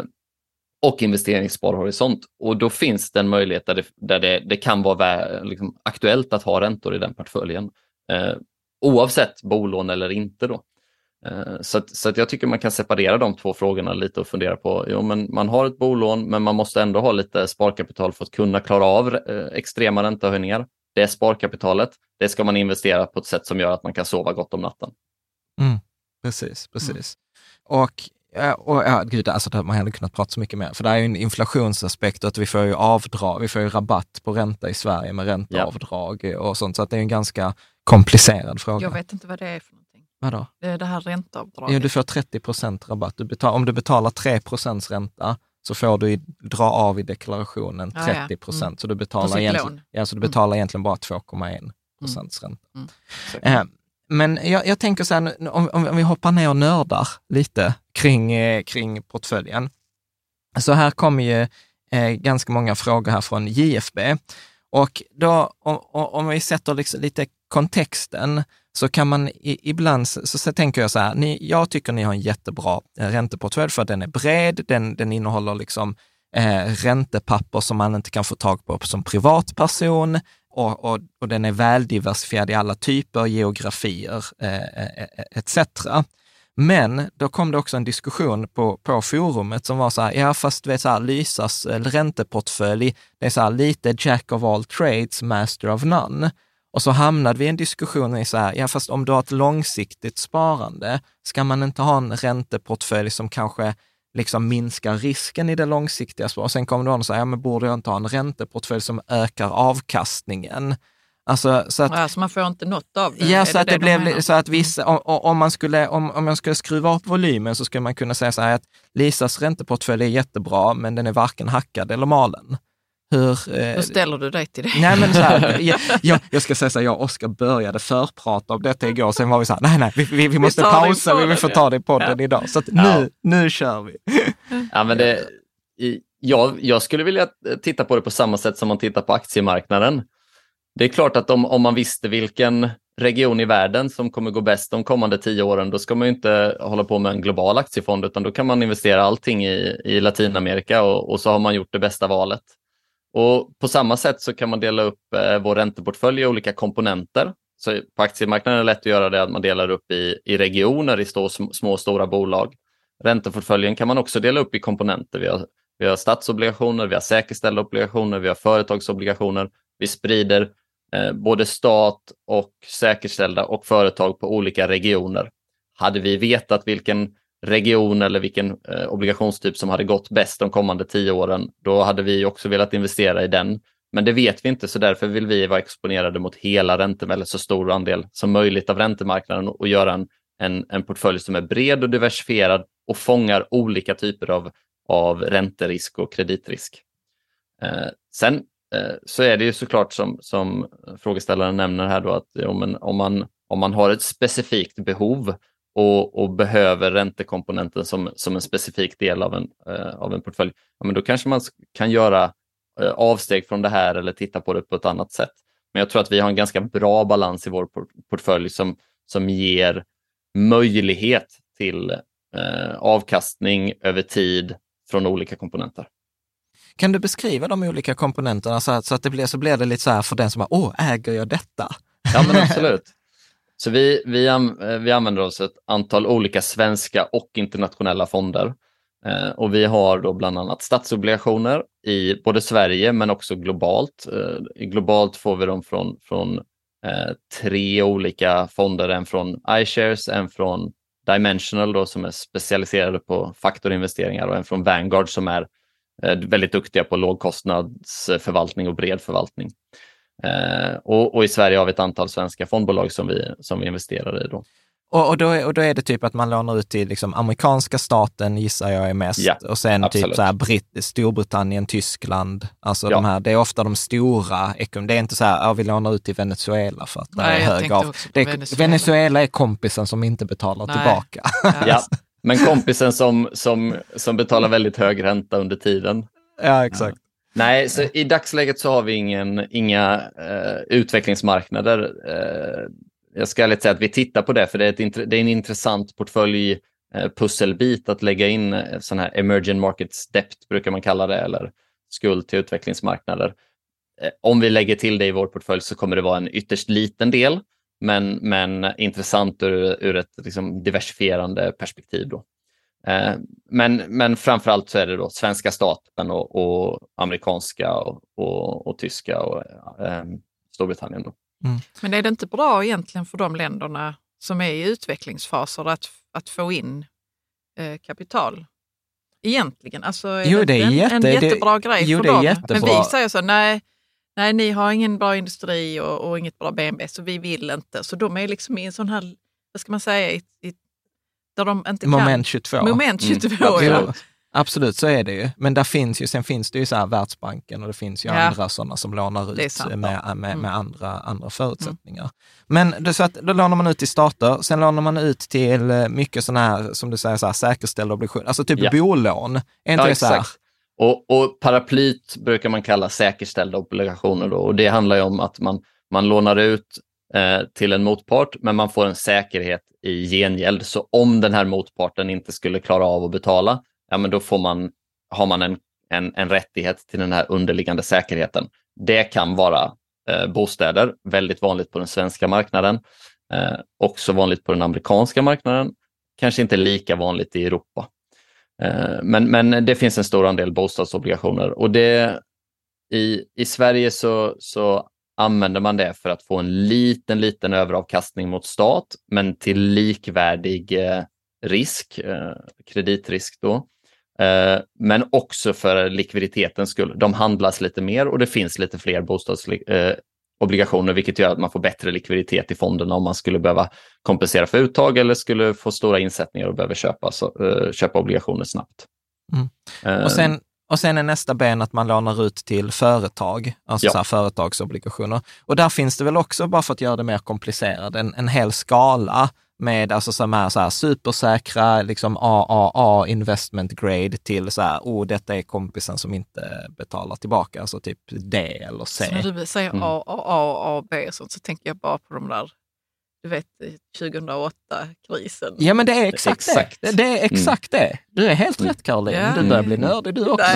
H: och investeringssparhorisont. Och då finns det en möjlighet där det, där det, det kan vara liksom aktuellt att ha räntor i den portföljen. Eh, oavsett bolån eller inte då. Eh, så att, så att jag tycker man kan separera de två frågorna lite och fundera på, jo men man har ett bolån men man måste ändå ha lite sparkapital för att kunna klara av eh, extrema räntehöjningar. Det är sparkapitalet, det ska man investera på ett sätt som gör att man kan sova gott om natten.
F: Mm, precis, precis. Mm. Och Och ja, gud, alltså man hade kunnat prata så mycket mer. För det är ju en inflationsaspekt att vi får ju avdrag, vi får ju rabatt på ränta i Sverige med ränteavdrag ja. och sånt. Så att det är en ganska komplicerad fråga.
G: Jag vet inte vad det är för någonting.
F: Vadå?
G: Det är det här ränteavdraget.
F: Ja, du får trettio procent rabatt. Du betal, om du betalar tre procent ränta så får du i, dra av i deklarationen trettio procent. Ja, ja. Mm. Så du betalar, egentligen, ja, så du betalar mm. egentligen bara två komma en procent ränta. Mm. Mm. Eh, Men jag, jag tänker så här, om, om vi hoppar ner och nördar lite kring, eh, kring portföljen. Så här kommer ju eh, ganska många frågor här från J F B. Och då, om, om vi sätter liksom lite kontexten, så kan man i, ibland, så, så tänker jag så här, ni, jag tycker ni har en jättebra ränteportfölj för att den är bred, den, den innehåller liksom eh, räntepapper som man inte kan få tag på som privatperson. Och, och, och den är väldiversifierad i alla typer, geografier eh, et cetera. Men då kom det också en diskussion på, på forumet som var så här, ja fast vet så här, Lysas ränteportfölj, det är så här lite jack of all trades, master of none. Och så hamnade vi i en diskussion i så här, ja fast om du har ett långsiktigt sparande, ska man inte ha en ränteportfölj som kanske liksom minskar risken i det långsiktiga sparandet? Och sen kommer någon och säger, ja men borde jag inte ha en ränteportfölj som ökar avkastningen? Alltså, så att,
G: ja, så man får inte något av det.
F: Ja, så
G: det
F: att det,
G: det
F: blev så att vissa, om, om man skulle, om, om man skulle skruva upp volymen så skulle man kunna säga så här att Lisas ränteportfölj är jättebra, men den är varken hackad eller malen. Hur, eh,
G: Hur ställer du dig till det?
F: Nej, men så här, jag, jag, jag ska säga så här, jag och Oskar började förprata om detta igår, sen var vi så här, nej, nej, vi, vi, vi måste vi pausa, vi, vi får ta det i podden ja. idag. Så att nu, ja. nu kör vi.
H: Ja, men det, jag, jag skulle vilja titta på det på samma sätt som man tittar på aktiemarknaden. Det är klart att om, om man visste vilken region i världen som kommer gå bäst de kommande tio åren, då ska man ju inte hålla på med en global aktiefond, utan då kan man investera allting i, i Latinamerika och, och så har man gjort det bästa valet. Och på samma sätt så kan man dela upp eh, vår ränteportfölj i olika komponenter. Så på aktiemarknaden är det lätt att göra det att man delar upp i, i regioner, i stå, små och stora bolag. Ränteportföljen kan man också dela upp i komponenter. Vi har, vi har statsobligationer, vi har säkerställda obligationer, vi har företagsobligationer. Vi sprider eh, både stat och säkerställda och företag på olika regioner. Hade vi vetat vilken region eller vilken eh, obligationstyp som hade gått bäst de kommande tio åren, då hade vi också velat investera i den. Men det vet vi inte, så därför vill vi vara exponerade mot hela räntan, eller så stor andel som möjligt av räntemarknaden, och göra en, en, en portfölj som är bred och diversifierad och fångar olika typer av, av ränterisk och kreditrisk. Eh, sen eh, så är det ju såklart som, som frågeställaren nämner här då, att ja, men om, man, om man har ett specifikt behov Och, och behöver räntekomponenten som, som en specifik del av en, eh, av en portfölj, ja, men då kanske man kan göra eh, avsteg från det här eller titta på det på ett annat sätt. Men jag tror att vi har en ganska bra balans i vår portfölj som, som ger möjlighet till eh, avkastning över tid från olika komponenter.
F: Kan du beskriva de olika komponenterna så att, så att det blir, så blir det lite så här för den som bara, åh, äger jag detta?
H: Ja, men absolut. Så vi, vi, vi använder oss ett antal olika svenska och internationella fonder. Eh, och vi har då bland annat statsobligationer i både Sverige men också globalt. Eh, globalt får vi dem från, från eh, tre olika fonder, en från iShares, en från Dimensional då, som är specialiserade på faktorinvesteringar och en från Vanguard som är eh, väldigt duktiga på lågkostnadsförvaltning och bred förvaltning. Eh, och, och i Sverige har vi ett antal svenska fondbolag som vi, som vi investerar i då.
F: Och, och, då är, och då är det typ att man lånar ut till liksom amerikanska staten, gissar jag är mest,
H: ja,
F: och sen
H: absolut.
F: typ så här Brit, Storbritannien, Tyskland, alltså
H: ja.
F: de här, det är ofta de stora, det är inte så här, ja, vi lånar ut till Venezuela för att det
G: Nej,
F: är hög av. Det är,
G: Venezuela.
F: Venezuela är kompisen som inte betalar
G: Nej.
F: tillbaka.
H: Ja, men kompisen som, som, som betalar väldigt hög ränta under tiden.
F: Ja, exakt.
H: Ja. Nej, så i dagsläget så har vi ingen, inga eh, utvecklingsmarknader. Eh, jag ska ärligt säga att vi tittar på det, för det är, ett, det är en intressant portfölj eh, pusselbit att lägga in eh, sån här emerging markets debt brukar man kalla det, eller skuld till utvecklingsmarknader. Eh, om vi lägger till det i vår portfölj så kommer det vara en ytterst liten del, men, men intressant ur, ur ett liksom, diversifierande perspektiv då. Eh, men, men framförallt så är det då svenska staten och, och amerikanska och, och, och tyska och eh, Storbritannien då.
F: Mm.
G: Men är det inte bra egentligen för de länderna som är i utvecklingsfaser att, att få in eh, kapital? Egentligen, alltså är
F: Jo,
G: det,
F: det är
G: en,
F: jätte,
G: en jättebra
F: det,
G: grej
F: jo,
G: för
F: det är
G: dem.
F: jättebra.
G: Men vi säger så, nej, nej, ni har ingen bra industri och, och inget bra B N B, så vi vill inte. Så de är liksom i en sån här, vad ska man säga, i, i, där de inte
F: Moment
G: kan.
F: tjugotvå.
G: Moment tjugotvå,
H: Mm,
G: ja.
H: absolut.
F: Absolut, så är det ju. Men där finns ju, sen finns det ju så här Världsbanken och det finns ju
G: Ja.
F: andra sådana som lånar
G: Det är
F: ut
G: sant,
F: med, med, med
G: Mm.
F: andra, andra förutsättningar. Men det är så att då lånar man ut till stater, sen lånar man ut till mycket sådana här, som du säger, så här, säkerställda obligationer, alltså typ
H: Ja.
F: bolån. Är inte
H: Ja,
F: det så här?
H: exakt. Och, och paraplyt brukar man kalla säkerställda obligationer då, och det handlar ju om att man, man lånar ut eh, till en motpart, men man får en säkerhet i gengäld. Så om den här motparten inte skulle klara av att betala, ja, men då får man, har man en, en, en rättighet till den här underliggande säkerheten. Det kan vara eh, bostäder, väldigt vanligt på den svenska marknaden, eh, också vanligt på den amerikanska marknaden, kanske inte lika vanligt i Europa. Eh, men, men det finns en stor andel bostadsobligationer, och det, i, i Sverige så, så använder man det för att få en liten, liten överavkastning mot stat, men till likvärdig eh, risk, eh, kreditrisk då. Eh, men också för likviditetens skull. De handlas lite mer och det finns lite fler bostadsobligationer, eh, vilket gör att man får bättre likviditet i fonderna om man skulle behöva kompensera för uttag eller skulle få stora insättningar och behöver köpa, så, eh, köpa obligationer snabbt.
F: Mm.
H: Eh,
F: Och sen Och sen är nästa ben att man lånar ut till företag, alltså
H: Ja.
F: så här företagsobligationer. Och där finns det väl också, bara för att göra det mer komplicerat, en, en hel skala med alltså som är så här supersäkra, liksom A A A investment grade till så här, oh, detta är kompisen som inte betalar tillbaka, alltså typ D eller C.
G: Så när du säger
H: Mm.
G: A, A, A, A, B och sånt, så tänker jag bara på de där, du vet, tjugohundraåtta-krisen.
F: Ja, men det är exakt,
H: Exakt.
F: det. Det är exakt det. Du är helt rätt, Caroline.
G: Ja.
F: Du börjar bli nördig du också.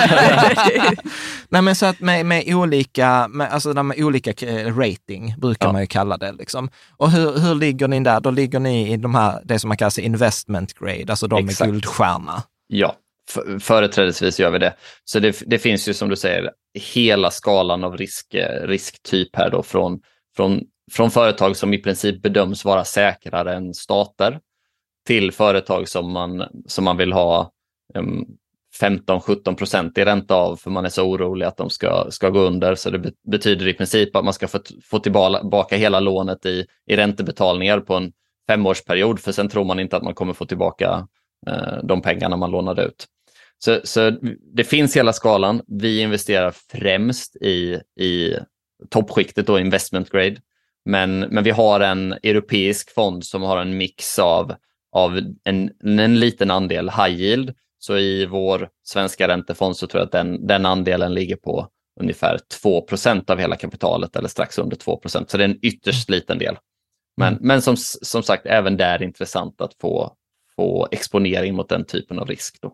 G: Nej.
F: Nej, men så att med, med olika, med, alltså de med olika eh, rating brukar
H: Ja.
F: man ju kalla det liksom. Och hur, hur ligger ni där? Då ligger ni i de här, det som man kallar sig investment grade, alltså de
H: Exakt.
F: med guldstjärna.
H: Ja, f- företrädesvis gör vi det. Så det, det finns ju, som du säger, hela skalan av risk, risktyp här då, från, från, från företag som i princip bedöms vara säkrare än stater till företag som man, som man vill ha um, femton till sjutton procent i ränta av, för man är så orolig att de ska, ska gå under. Så det be- betyder i princip att man ska få, t- få tillbaka hela lånet i, i räntebetalningar på en femårsperiod, för sen tror man inte att man kommer få tillbaka eh, de pengarna man lånade ut. Så, så det finns hela skalan. Vi investerar främst i, i toppskiktet då, investment grade. Men, men vi har en europeisk fond som har en mix av, av en, en liten andel high yield. Så i vår svenska räntefond så tror jag att den, den andelen ligger på ungefär två procent av hela kapitalet, eller strax under två procent. Så det är en ytterst liten del. Men,
F: Mm.
H: men som, som sagt, även där är det intressant att få, få exponering mot den typen av risk då.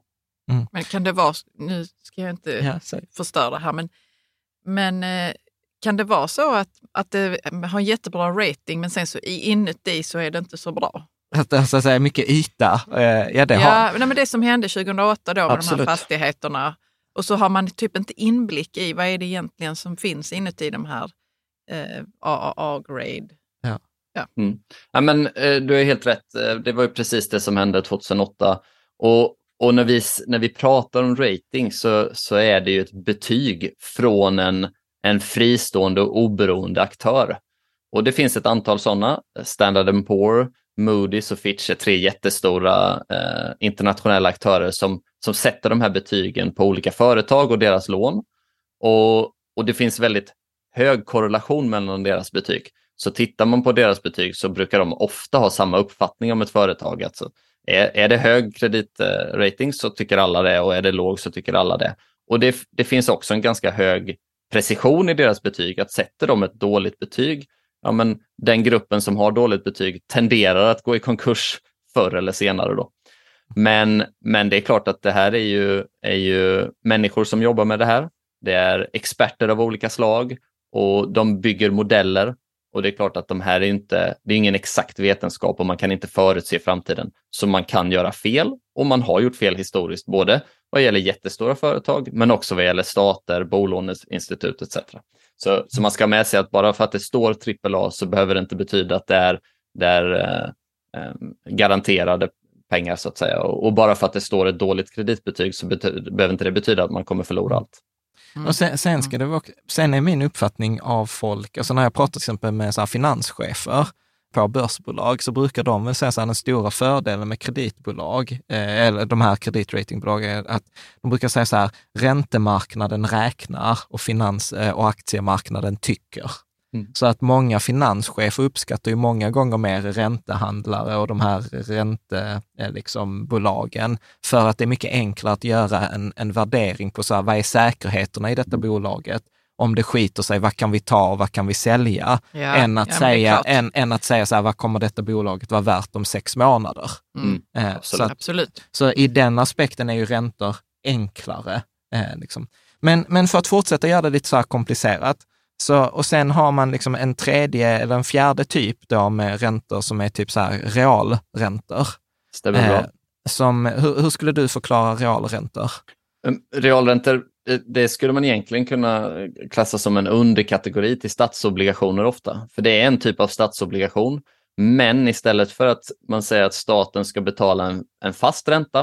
F: Mm.
G: Men kan det vara, nu ska jag inte
F: Ja,
G: förstöra här, men, men eh, kan det vara så att, att det har en jättebra rating men sen så inuti så är det inte så bra?
F: Alltså, så att säga, mycket yta. Eh, ja, det
G: ja,
F: har...
G: nej, men det som hände tjugohundraåtta då med
F: Absolut.
G: de här fastigheterna. Och så har man typ inte inblick i vad är det egentligen som finns inuti de här eh, A A A-grade.
F: Ja.
G: Ja.
H: Mm. Ja, men eh, du är helt rätt. Eh, Det var ju precis det som hände tjugohundraåtta. Och, och när, vi, när vi pratar om rating så, så är det ju ett betyg från en, en fristående och oberoende aktör. Och det finns ett antal sådana. Standard and Poor, Moody's och Fitch är tre jättestora eh, internationella aktörer som, som sätter de här betygen på olika företag och deras lån. Och, och det finns väldigt hög korrelation mellan deras betyg. Så tittar man på deras betyg så brukar de ofta ha samma uppfattning om ett företag. Alltså, är, är det hög kreditrating så tycker alla det, och är det låg så tycker alla det. Och det, det finns också en ganska hög precision i deras betyg. Att sätter de ett dåligt betyg, ja, men den gruppen som har dåligt betyg tenderar att gå i konkurs förr eller senare då. Men, men det är klart att det här är ju, är ju människor som jobbar med det här. Det är experter av olika slag och de bygger modeller. Och det är klart att de här är inte, det är ingen exakt vetenskap och man kan inte förutse framtiden. Så man kan göra fel, och man har gjort fel historiskt, både vad gäller jättestora företag men också vad gäller stater, bolåneinstitut et cetera. Så, så man ska med sig att bara för att det står trippel A så behöver det inte betyda att det är, det är eh, eh, garanterade pengar så att säga. Och, och bara för att det står ett dåligt kreditbetyg så betyder, behöver inte det betyda att man kommer förlora allt.
F: Mm. Och sen, sen, ska det vara, sen är min uppfattning av folk, alltså när jag pratar till exempel med så här finanschefer på börsbolag, så brukar de väl säga så här, den stora fördelen med kreditbolag, eh, eller de här kreditratingbolagen, är att de brukar säga så här, räntemarknaden räknar och finans- eh, och aktiemarknaden tycker. Mm. Så att många finanschefer uppskattar ju många gånger mer räntehandlare och de här räntebolagen eh, liksom, bolagen, för att det är mycket enklare att göra en, en värdering på så här, vad är säkerheterna i detta bolaget. Om det skiter sig, vad kan vi ta och vad kan vi sälja?
G: Ja,
F: än, att
G: ja,
F: säga, än, än att säga så här, vad kommer detta bolaget vara värt om sex månader?
G: Mm.
F: Eh,
H: Absolut.
F: Så, att,
G: Absolut.
F: så i den aspekten är ju räntor enklare. Eh, liksom. men, men för att fortsätta göra det lite så här komplicerat, så, och sen har man liksom en tredje eller en fjärde typ då med räntor som är typ så här realräntor.
H: Stämmer bra.
F: Eh, som, hur, hur skulle du förklara realräntor?
H: Realräntor, det skulle man egentligen kunna klassa som en underkategori till statsobligationer ofta. För det är en typ av statsobligation. Men istället för att man säger att staten ska betala en, en fast ränta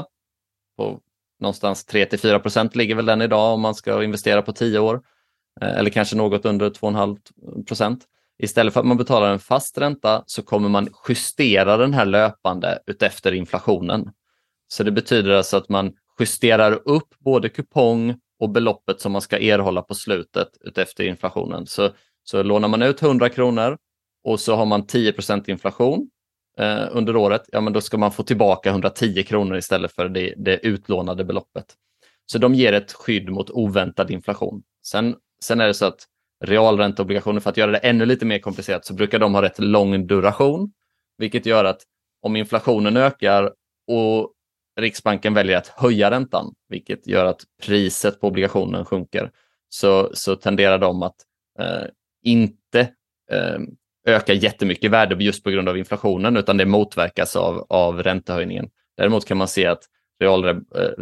H: på någonstans tre till fyra procent ligger väl den idag om man ska investera på tio år. Eller kanske något under två komma fem procent. Istället för att man betalar en fast ränta så kommer man justera den här löpande utefter inflationen. Så det betyder alltså att man justerar upp både kupong och beloppet som man ska erhålla på slutet utefter inflationen. Så, så lånar man ut hundra kronor och så har man tio procent inflation eh, under året, ja men då ska man få tillbaka hundratio kronor istället för det, det utlånade beloppet. Så de ger ett skydd mot oväntad inflation. Sen, sen är det så att realränteobligationer, för att göra det ännu lite mer komplicerat, så brukar de ha rätt lång duration, vilket gör att om inflationen ökar och Riksbanken väljer att höja räntan, vilket gör att priset på obligationen sjunker, så, så tenderar de att eh, inte eh, öka jättemycket värde just på grund av inflationen, utan det motverkas av, av räntehöjningen. Däremot kan man se att real,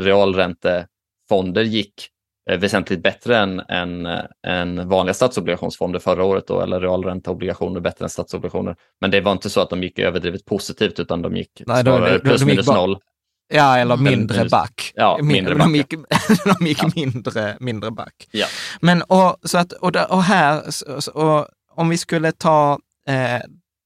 H: realräntefonder gick eh, väsentligt bättre än, än, än vanliga statsobligationsfonder förra året då, eller realränteobligationer bättre än statsobligationer. Men det var inte så att de gick överdrivet positivt, utan de gick
F: Nej,
H: snarare
F: de, de,
H: plus
F: de
H: minus
F: bara...
H: noll.
F: Ja, eller mindre
H: minus,
F: back.
H: Ja, mindre
F: de
H: back.
F: gick, de gick ja. mindre, mindre back.
H: Ja.
F: Men och, så att, och, där, och här, och, om vi skulle ta, eh,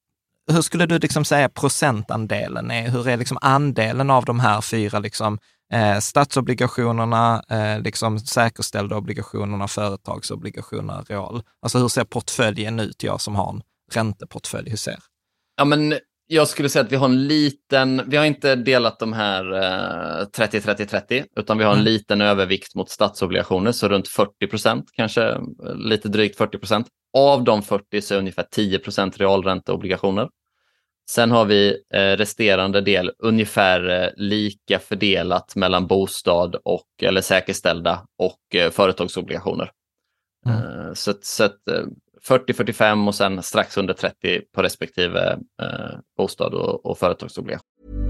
F: hur skulle du liksom säga procentandelen är? Hur är liksom andelen av de här fyra liksom, eh, statsobligationerna, eh, liksom säkerställda obligationerna, företagsobligationer, real? Alltså hur ser portföljen ut, jag som har en ränteportfölj, hur ser?
H: Ja, men jag skulle säga att vi har en liten, vi har inte delat de här eh, trettio trettio trettio, utan vi har en mm. liten övervikt mot statsobligationer, så runt fyrtio procent, kanske lite drygt fyrtio procent. Av de fyrtio så är ungefär tio procent realränteobligationer. Sen har vi eh, resterande del ungefär eh, lika fördelat mellan bostad och eller säkerställda och eh, företagsobligationer. Mm. Eh, så så att, eh, fyrtio till fyrtiofem och sen strax under trettio på respektive eh, bostad och, och företagsobligation.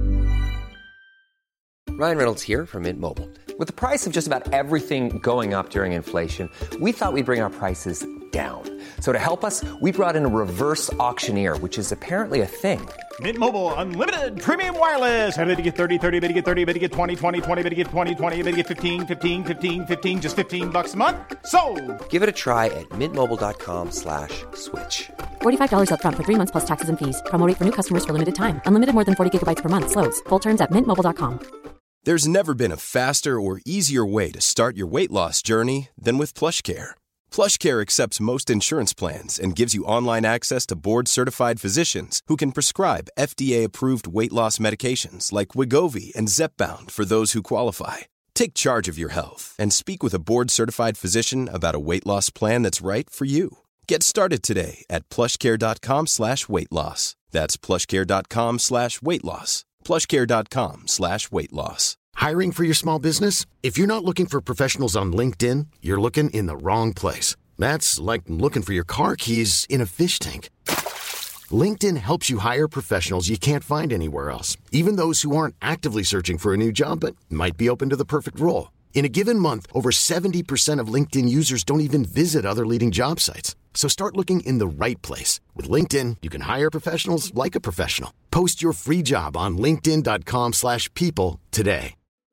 I: Ryan Reynolds here from Mint Mobile. With the price of just about everything going up during inflation, we thought we'd bring our prices down. So to help us, we brought in a reverse auctioneer, which is apparently a thing.
J: Mint Mobile Unlimited Premium Wireless. How to get thirty, thirty, how to get thirty, how to get twenty, twenty, twenty, how to get twenty, twenty, how to get fifteen, fifteen, fifteen, fifteen, just fifteen bucks a month? Sold!
I: Give it a try at mintmobile.com slash switch.
A: forty-five dollars up front for three months plus taxes and fees. Promo rate for new customers for limited time. Unlimited more than forty gigabytes per month. Slows full terms at mint mobile dot com.
K: There's never been a faster or easier way to start your weight loss journey than with PlushCare. PlushCare accepts most insurance plans and gives you online access to board-certified physicians who can prescribe F D A-approved weight loss medications like Wegovy and Zepbound for those who qualify. Take charge of your health and speak with a board-certified physician about a weight loss plan that's right for you. Get started today at plushcare.com slash weight loss. That's plushcare.com slash weight loss. plushcare.com slash weight loss.
L: Hiring for your small business? If you're not looking for professionals on LinkedIn, you're looking in the wrong place. That's like looking for your car keys in a fish tank. LinkedIn helps you hire professionals you can't find anywhere else, even those who aren't actively searching for a new job but might be open to the perfect role. In a given month, over seventy percent of LinkedIn users don't even visit other leading job sites. So start looking in the right place. With LinkedIn, you can hire professionals like a professional. Post your free job on linkedin.com slash people today.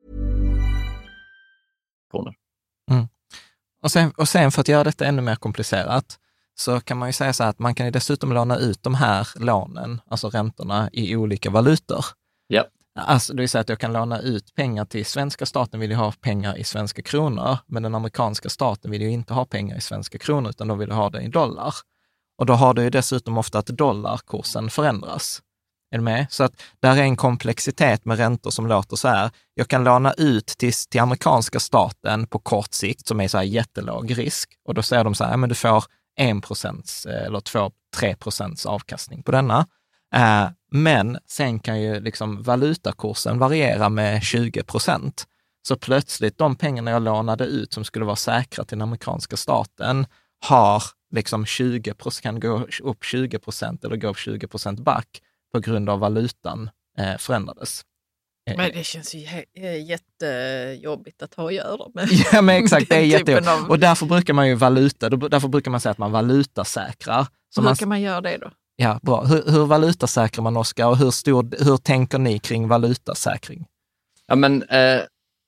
F: Mm. Och, sen, och sen för att göra detta ännu mer komplicerat så kan man ju säga så här att man kan ju dessutom låna ut de här lånen, alltså räntorna, i olika valutor.
H: Ja.
F: Alltså det vill säga att jag kan låna ut pengar till svenska staten, vill ju ha pengar i svenska kronor, men den amerikanska staten vill ju inte ha pengar i svenska kronor utan de vill ha det i dollar. Och då har det ju dessutom ofta att dollarkursen förändras. Är du med? Så att där är en komplexitet med räntor som låter så här. Jag kan låna ut till, till amerikanska staten på kort sikt som är så här jättelåg risk. Och då säger de så här, ja, men du får en procent eller två, tre procents avkastning på denna. Eh, men sen kan ju liksom valutakursen variera med tjugo procent. Så plötsligt de pengarna jag lånade ut som skulle vara säkra till den amerikanska staten har liksom tjugo procent, kan gå upp tjugo procent eller gå upp tjugo procent back på grund av valutan eh, förändrades.
G: Men det känns ju jättejobbigt att ha att göra med.
F: Ja, men exakt, det är jättejobbigt.
G: Av...
F: Och därför brukar man ju valuta, därför brukar man säga att man valutasäkrar. Så
G: hur
F: man,
G: kan man göra det då?
F: Ja, bra. Hur, hur valutasäkrar man, Oskar? Och hur, stor, hur tänker ni kring valutasäkring?
H: Ja, men eh,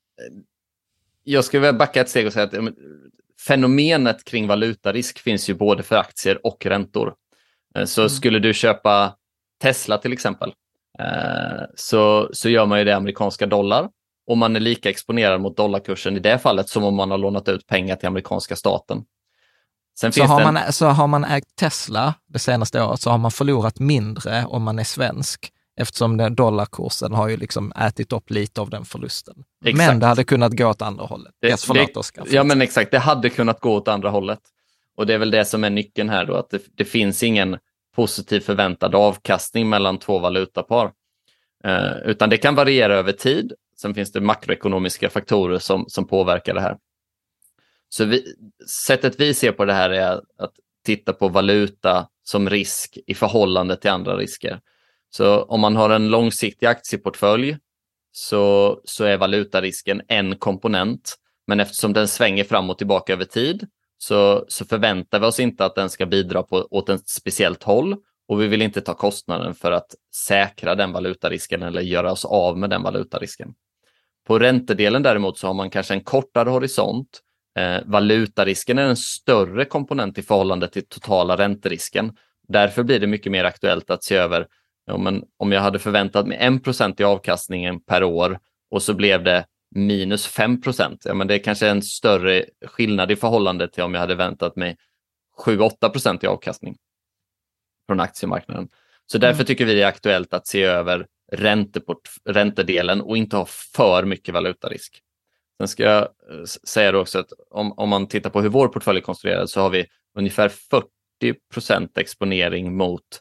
H: jag skulle vilja backa ett steg och säga att eh, fenomenet kring valutarisk finns ju både för aktier och räntor. Eh, så mm. skulle du köpa Tesla till exempel, eh, så, så gör man ju det amerikanska dollar. Och man är lika exponerad mot dollarkursen i det fallet som om man har lånat ut pengar till amerikanska staten. Sen
F: så,
H: finns
F: har
H: en...
F: man, så har man ägt Tesla det senaste året så har man förlorat mindre om man är svensk, eftersom den dollarkursen har ju liksom ätit upp lite av den förlusten. Exakt. Men det hade kunnat gå åt andra hållet. Det, yes, förlåt, det, Oskar.
H: Ja, men exakt. Det hade kunnat gå åt andra hållet. Och det är väl det som är nyckeln här då, att det, det finns ingen positiv förväntad avkastning mellan två valutapar. Eh, utan det kan variera över tid. Sen finns det makroekonomiska faktorer som, som påverkar det här. Så vi, sättet vi ser på det här är att titta på valuta som risk i förhållande till andra risker. Så om man har en långsiktig aktieportfölj så, så är valutarisken en komponent. Men eftersom den svänger fram och tillbaka över tid så, så förväntar vi oss inte att den ska bidra på, åt ett speciellt håll. Och vi vill inte ta kostnaden för att säkra den valutarisken eller göra oss av med den valutarisken. På räntedelen däremot så har man kanske en kortare horisont. Eh, valutarisken är en större komponent i förhållande till totala ränterisken. Därför blir det mycket mer aktuellt att se över ja, men om jag hade förväntat mig en procent i avkastningen per år och så blev det minus fem procent. Ja, men det är kanske en större skillnad i förhållande till om jag hade väntat mig sju till åtta procent i avkastning från aktiemarknaden. Så därför mm. tycker vi det är aktuellt att se över ränteport- räntedelen och inte ha för mycket valutarisk. Sen ska jag säga då också att om, om man tittar på hur vår portfölj är konstruerad så har vi ungefär fyrtio procent exponering mot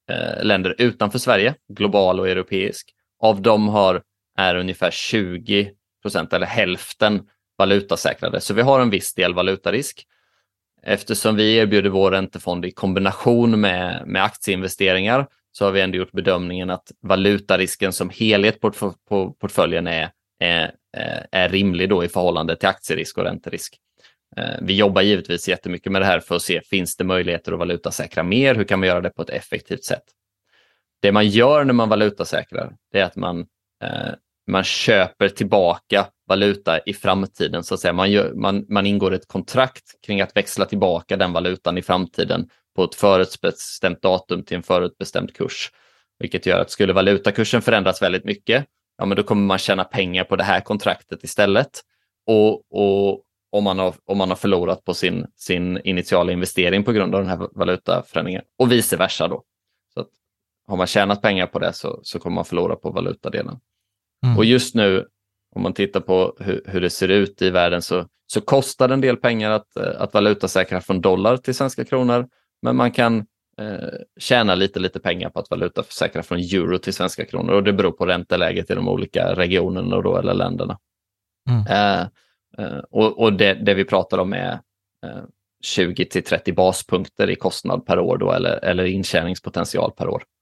H: eh, länder utanför Sverige, global och europeisk. Av dem har, är ungefär tjugo procent eller hälften valutasäkrade. Så vi har en viss del valutarisk. Eftersom vi erbjuder vår räntefond i kombination med, med aktieinvesteringar så har vi ändå gjort bedömningen att valutarisken som helhet på, på portföljen är, är, är rimlig då i förhållande till aktierisk och ränterisk. Vi jobbar givetvis jättemycket med det här för att se, finns det möjligheter att valutasäkra mer? Hur kan man göra det på ett effektivt sätt? Det man gör när man valutasäkrar, det är att man, eh, man köper tillbaka valuta i framtiden. Så att säga. Man, gör, man, man ingår ett kontrakt kring att växla tillbaka den valutan i framtiden på ett förutbestämt datum till en förutbestämd kurs. Vilket gör att skulle valutakursen förändras väldigt mycket, ja, men då kommer man tjäna pengar på det här kontraktet istället. Och, och om, man har, om man har förlorat på sin, sin initiala investering på grund av den här valutaförändringen. Och vice versa då. Så att har man tjänat pengar på det så, så kommer man förlora på valutadelen. Mm. Och just nu, om man tittar på hur, hur det ser ut i världen så, så kostar det en del pengar att, att valutasäkra från dollar till svenska kronor. Men man kan eh, tjäna lite, lite pengar på att valutasäkra från euro till svenska kronor. Och det beror på ränteläget i de olika regionerna då, eller länderna. Mm. Eh, eh, och och det, det vi pratar om är eh, tjugo till trettio baspunkter i kostnad per år då, eller, eller intjäningspotential per år.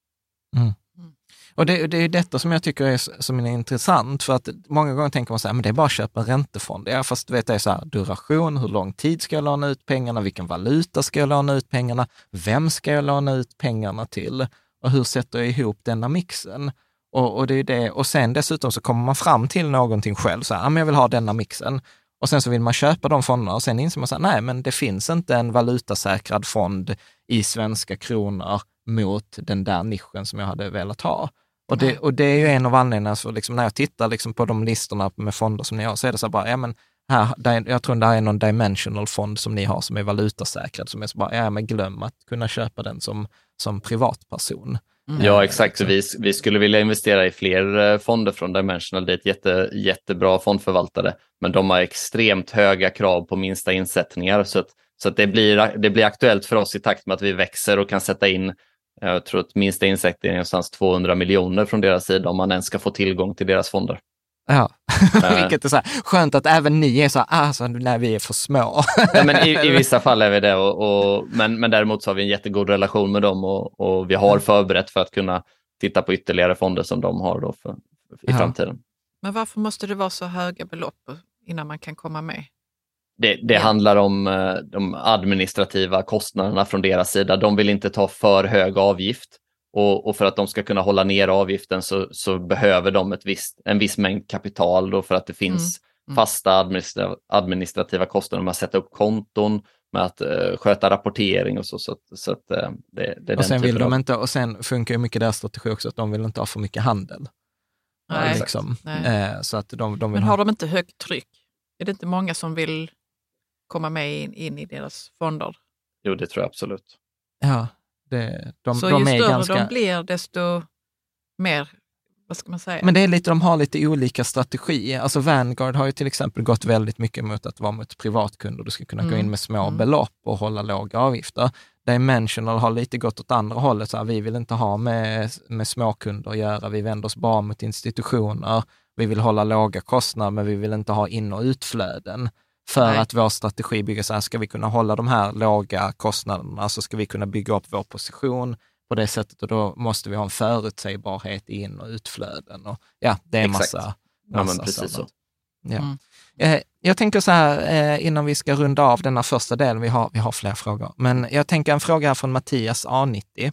F: Mm. Och det, det är detta som jag tycker är, som är intressant, för att många gånger tänker man så här, men det är bara att köpa en räntefond. Ja, fast du vet, det är så här, duration, hur lång tid ska jag låna ut pengarna, vilken valuta ska jag låna ut pengarna, vem ska jag låna ut pengarna till och hur sätter jag ihop denna mixen? Och, och, det är det. Och sen dessutom så kommer man fram till någonting själv, så här, ja, men jag vill ha denna mixen. Och sen så vill man köpa de fonderna och sen inser man så här, nej, men det finns inte en valutasäkrad fond i svenska kronor mot den där nischen som jag hade velat ha. Och det, och det är ju en av anledningarna, så liksom när jag tittar liksom på de listorna med fonder som ni har, så är det så bara, ja men här, där, jag tror det här är någon dimensional fond som ni har som är valutasäkrad, som är så bara, ja men glöm att kunna köpa den som, som privatperson.
H: Mm. Ja, exakt. Så vi, vi skulle vilja investera i fler fonder från Dimensional. Det är ett jätte, jättebra fondförvaltare, men de har extremt höga krav på minsta insättningar, så att, så att det, blir, det blir aktuellt för oss i takt med att vi växer och kan sätta in, jag tror att minsta insättning är någonstans tvåhundra miljoner från deras sida om man ens ska få tillgång till deras fonder.
F: Ja, vilket är så här, skönt att även ni är så här, alltså när vi är för små.
H: Ja, men i, i vissa fall är vi det, och, och, men, men däremot så har vi en jättegod relation med dem, och, och vi har förberett för att kunna titta på ytterligare fonder som de har då för, för, i ja. framtiden.
G: Men varför måste det vara så höga belopp innan man kan komma med?
H: Det, det ja. handlar om uh, de administrativa kostnaderna från deras sida. De vill inte ta för hög avgift. Och, och för att de ska kunna hålla ner avgiften så, så behöver de ett visst, en viss mängd kapital då, för att det finns mm. Mm. fasta administrativa, administrativa kostnader med att sätta upp konton, med att uh, sköta rapportering och så. så, så att, uh, det, det är
F: och, sen vill de
H: av...
F: inte, och sen funkar ju mycket deras strategi också att de vill inte ha för mycket handel.
G: Nej,
F: liksom.
G: Nej.
F: Uh, så att de, de vill
G: Men har
F: ha...
G: de inte högt tryck? Är det inte många som vill komma med in, in i deras fonder?
H: Jo, det tror jag absolut.
F: Ja. Det, de,
G: så
F: de
G: ju
F: är
G: större
F: ganska...
G: de blir, desto mer, vad ska man säga?
F: Men det är lite, de har lite olika strategier. Alltså Vanguard har ju till exempel gått väldigt mycket mot att vara mot privatkunder. Du ska kunna mm. gå in med små mm. belopp och hålla låga avgifter. Dimensional har lite gått åt andra hållet. Så här, vi vill inte ha med, med småkunder att göra. Vi vänder oss bara mot institutioner. Vi vill hålla låga kostnader, men vi vill inte ha in- och utflöden. För Nej. att vår strategi bygger så här, ska vi kunna hålla de här låga kostnaderna, så ska vi kunna bygga upp vår position på det sättet, och då måste vi ha en förutsägbarhet i in- och utflöden. Och ja, det är en massa, massa
H: ja, men precis så.
F: Ja.
G: Mm.
F: Eh, jag tänker så här, eh, innan vi ska runda av denna första delen, vi har, vi har fler frågor, men jag tänker en fråga här från Mattias A nittio.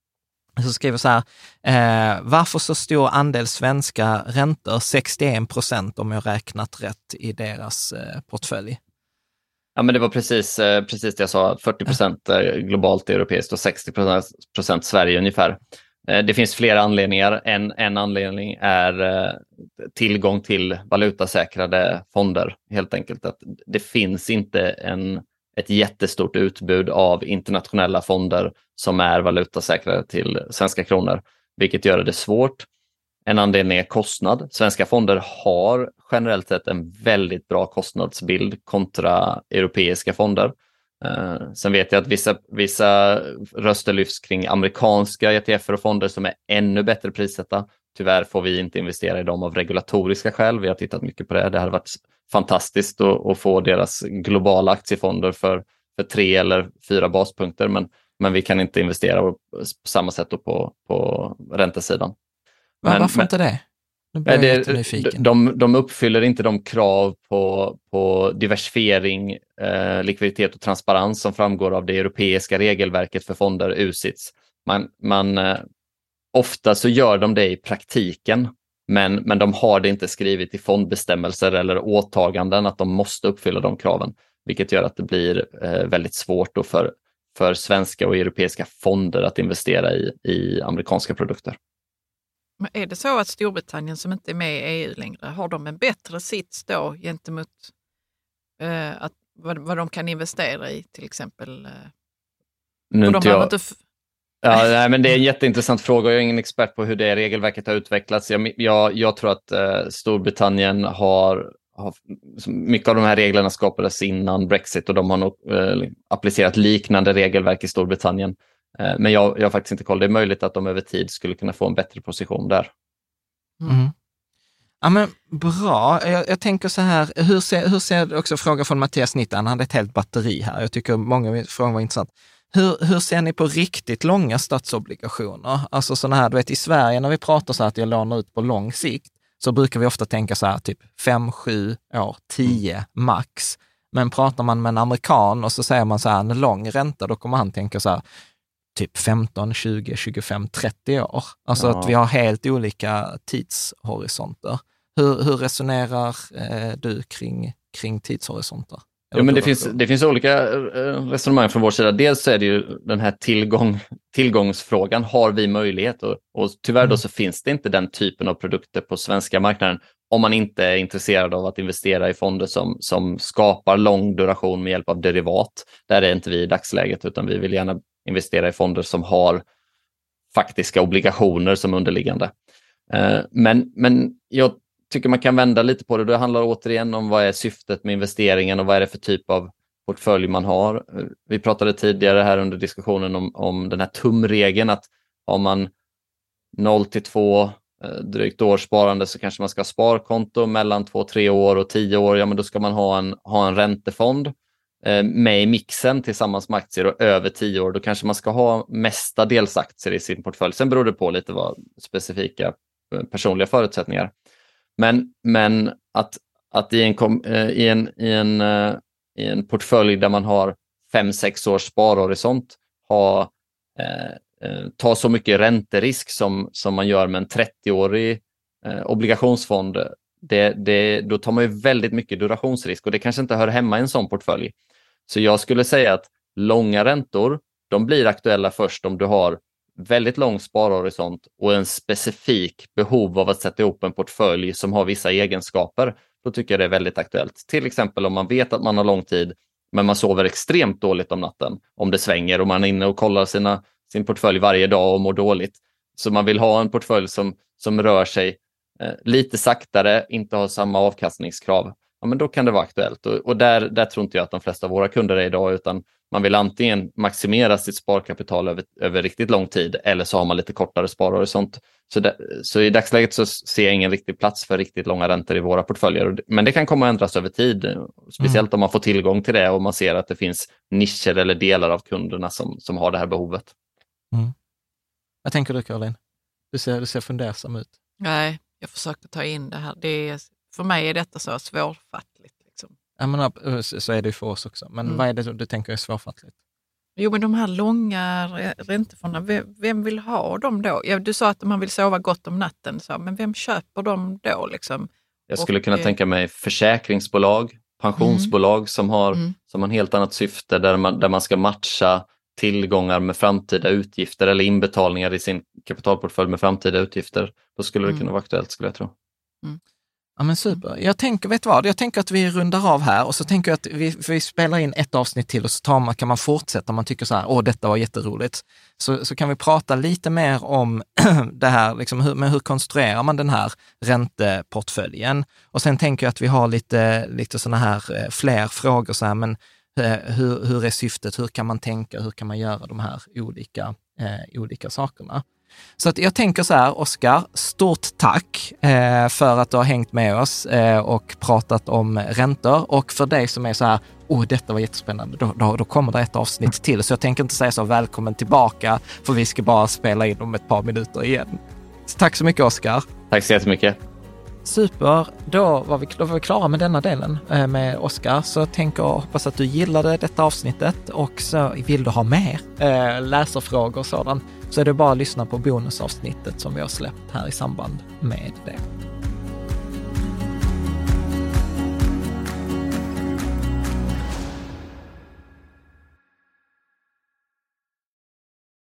F: Så skriver så här, eh, varför så stor andel svenska räntor, sextioen procent om jag räknat rätt i deras eh, portfölj?
H: Ja, men det var precis, eh, precis det jag sa, fyrtio procent globalt europeiskt och sextio procent Sverige ungefär. Eh, det finns flera anledningar. En, en anledning är eh, tillgång till valutasäkrade fonder, helt enkelt. Att det finns inte en ett jättestort utbud av internationella fonder som är valutasäkrade till svenska kronor, vilket gör det svårt. En anledning är kostnad. Svenska fonder har generellt sett en väldigt bra kostnadsbild kontra europeiska fonder. Uh, sen vet jag att vissa, vissa röster lyfts kring amerikanska E T F och fonder som är ännu bättre prissätta. Tyvärr får vi inte investera i dem av regulatoriska skäl. Vi har tittat mycket på det. Det hade varit fantastiskt att, att få deras globala aktiefonder för, för tre eller fyra baspunkter. Men, men vi kan inte investera på samma sätt på, på räntesidan.
F: Men, Varför men, inte det?
H: det de, de uppfyller inte de krav på, på diversifiering, eh, likviditet och transparens som framgår av det europeiska regelverket för fonder, U C I T S. Man, man, eh, ofta så gör de det i praktiken, men, men de har det inte skrivit i fondbestämmelser eller åtaganden att de måste uppfylla de kraven, vilket gör att det blir eh, väldigt svårt då för, för svenska och europeiska fonder att investera i, i amerikanska produkter.
G: Men är det så att Storbritannien som inte är med i E U längre, har de en bättre sits då gentemot eh, att, vad, vad de kan investera i till exempel? Eh,
H: nu
G: de
H: inte jag...
G: inte f-
H: ja, nej, men det är en jätteintressant fråga. Jag är ingen expert på hur det regelverket har utvecklats. Jag, jag, jag tror att eh, Storbritannien har, har... Mycket av de här reglerna skapades innan Brexit och de har nog eh, applicerat liknande regelverk i Storbritannien. Men jag, jag har faktiskt inte koll. Det är möjligt att de över tid skulle kunna få en bättre position där.
F: Mm. Ja, men bra. Jag, jag tänker så här, hur ser, hur ser också fråga från Mattias Nitt, han hade ett helt batteri här. Jag tycker många frågor var intressant. Hur, hur ser ni på riktigt långa statsobligationer? Alltså sådana här, du vet i Sverige när vi pratar så här att jag lånar ut på lång sikt, så brukar vi ofta tänka så här typ fem, sju år, tio max. Men pratar man med en amerikan och så säger man så här en lång ränta, då kommer han tänka så här typ femton, tjugo, tjugofem, trettio år. Alltså ja. Att vi har helt olika tidshorisonter. Hur, hur resonerar eh, du kring, kring tidshorisonter?
H: Jo, men det finns, det finns olika resonemang från vår sida. Dels så är det ju den här tillgång, tillgångsfrågan. Har vi möjlighet? Och, och tyvärr då så finns det inte den typen av produkter på svenska marknaden om man inte är intresserad av att investera i fonder som, som skapar lång duration med hjälp av derivat. Där är inte vi i dagsläget, utan vi vill gärna investera i fonder som har faktiska obligationer som underliggande. Men, men jag tycker man kan vända lite på det. Det handlar återigen om vad är syftet med investeringen och vad är det för typ av portfölj man har. Vi pratade tidigare här under diskussionen om, om den här tumregeln att har man noll till två drygt års sparande så kanske man ska ha sparkonto mellan två, tre år och tio år. Ja, men då ska man ha en, ha en räntefond med i mixen tillsammans med aktier, och över tio år då kanske man ska ha mestadels aktier i sin portfölj. Sen beror det på lite vad specifika personliga förutsättningar. Men, men att, att i, en, i, en, i, en, i en portfölj där man har fem sex års sparhorisont ha, eh, ta så mycket ränterisk som, som man gör med en trettioårig eh, obligationsfond, det, det, då tar man ju väldigt mycket durationsrisk och det kanske inte hör hemma i en sån portfölj. Så jag skulle säga att långa räntor, de blir aktuella först om du har väldigt lång sparhorisont och en specifik behov av att sätta ihop en portfölj som har vissa egenskaper. Då tycker jag det är väldigt aktuellt. Till exempel om man vet att man har lång tid men man sover extremt dåligt om natten, om det svänger och man är inne och kollar sina, sin portfölj varje dag och mår dåligt. Så man vill ha en portfölj som, som rör sig eh, lite saktare, inte har samma avkastningskrav. Ja, men då kan det vara aktuellt. Och, och där, där tror inte jag att de flesta av våra kunder är idag, utan man vill antingen maximera sitt sparkapital över, över riktigt lång tid, eller så har man lite kortare sparhorisont. Så, där, så i dagsläget så ser jag ingen riktig plats för riktigt långa räntor i våra portföljer. Men det kan komma att ändras över tid, speciellt mm. om man får tillgång till det och man ser att det finns nischer eller delar av kunderna som, som har det här behovet.
F: Mm. Vad tänker du, Caroline? Du ser, du ser fundersam ut.
G: Nej, jag försöker ta in det här. Det är, för mig är detta så svårfattligt. Liksom.
F: Ja, men, så är det för oss också. Men mm. vad är det du tänker är svårfattligt?
G: Jo, men de här långa räntefonderna, vem, vem vill ha dem då? Ja, du sa att man vill sova gott om natten, så, men vem köper dem då? Liksom?
H: Jag skulle och, kunna eh... tänka mig försäkringsbolag, pensionsbolag mm. som har mm. som har en helt annat syfte, där man, där man ska matcha tillgångar med framtida utgifter eller inbetalningar i sin kapitalportfölj med framtida utgifter. Då skulle mm. det kunna vara aktuellt, skulle jag tro.
F: Mm. Ja, men super. Jag tänker, vet vad? Jag tänker att vi rundar av här och så tänker jag att vi, vi spelar in ett avsnitt till och så tar man, kan man fortsätta om man tycker så här, åh, detta var jätteroligt. Så, så kan vi prata lite mer om det här, liksom, hur, men hur konstruerar man den här ränteportföljen? Och sen tänker jag att vi har lite, lite sådana här fler frågor så här, men hur, hur är syftet, hur kan man tänka, hur kan man göra de här olika, eh, olika sakerna. Så att jag tänker så här, Oskar, stort tack eh, för att du har hängt med oss eh, och pratat om räntor. Och för dig som är så här, oh, detta var jättespännande, då, då, då kommer det ett avsnitt till. Så jag tänker inte säga så välkommen tillbaka, för vi ska bara spela in om ett par minuter igen. Så tack så mycket, Oskar.
H: Tack så jättemycket.
F: Super, då var vi, då var vi klara med denna delen eh, med Oskar. Så jag tänker och hoppas att du gillade detta avsnittet, och så vill du ha mer eh, läserfrågor och sådant, så är det bara att lyssna på bonusavsnittet som vi har släppt här i samband med det.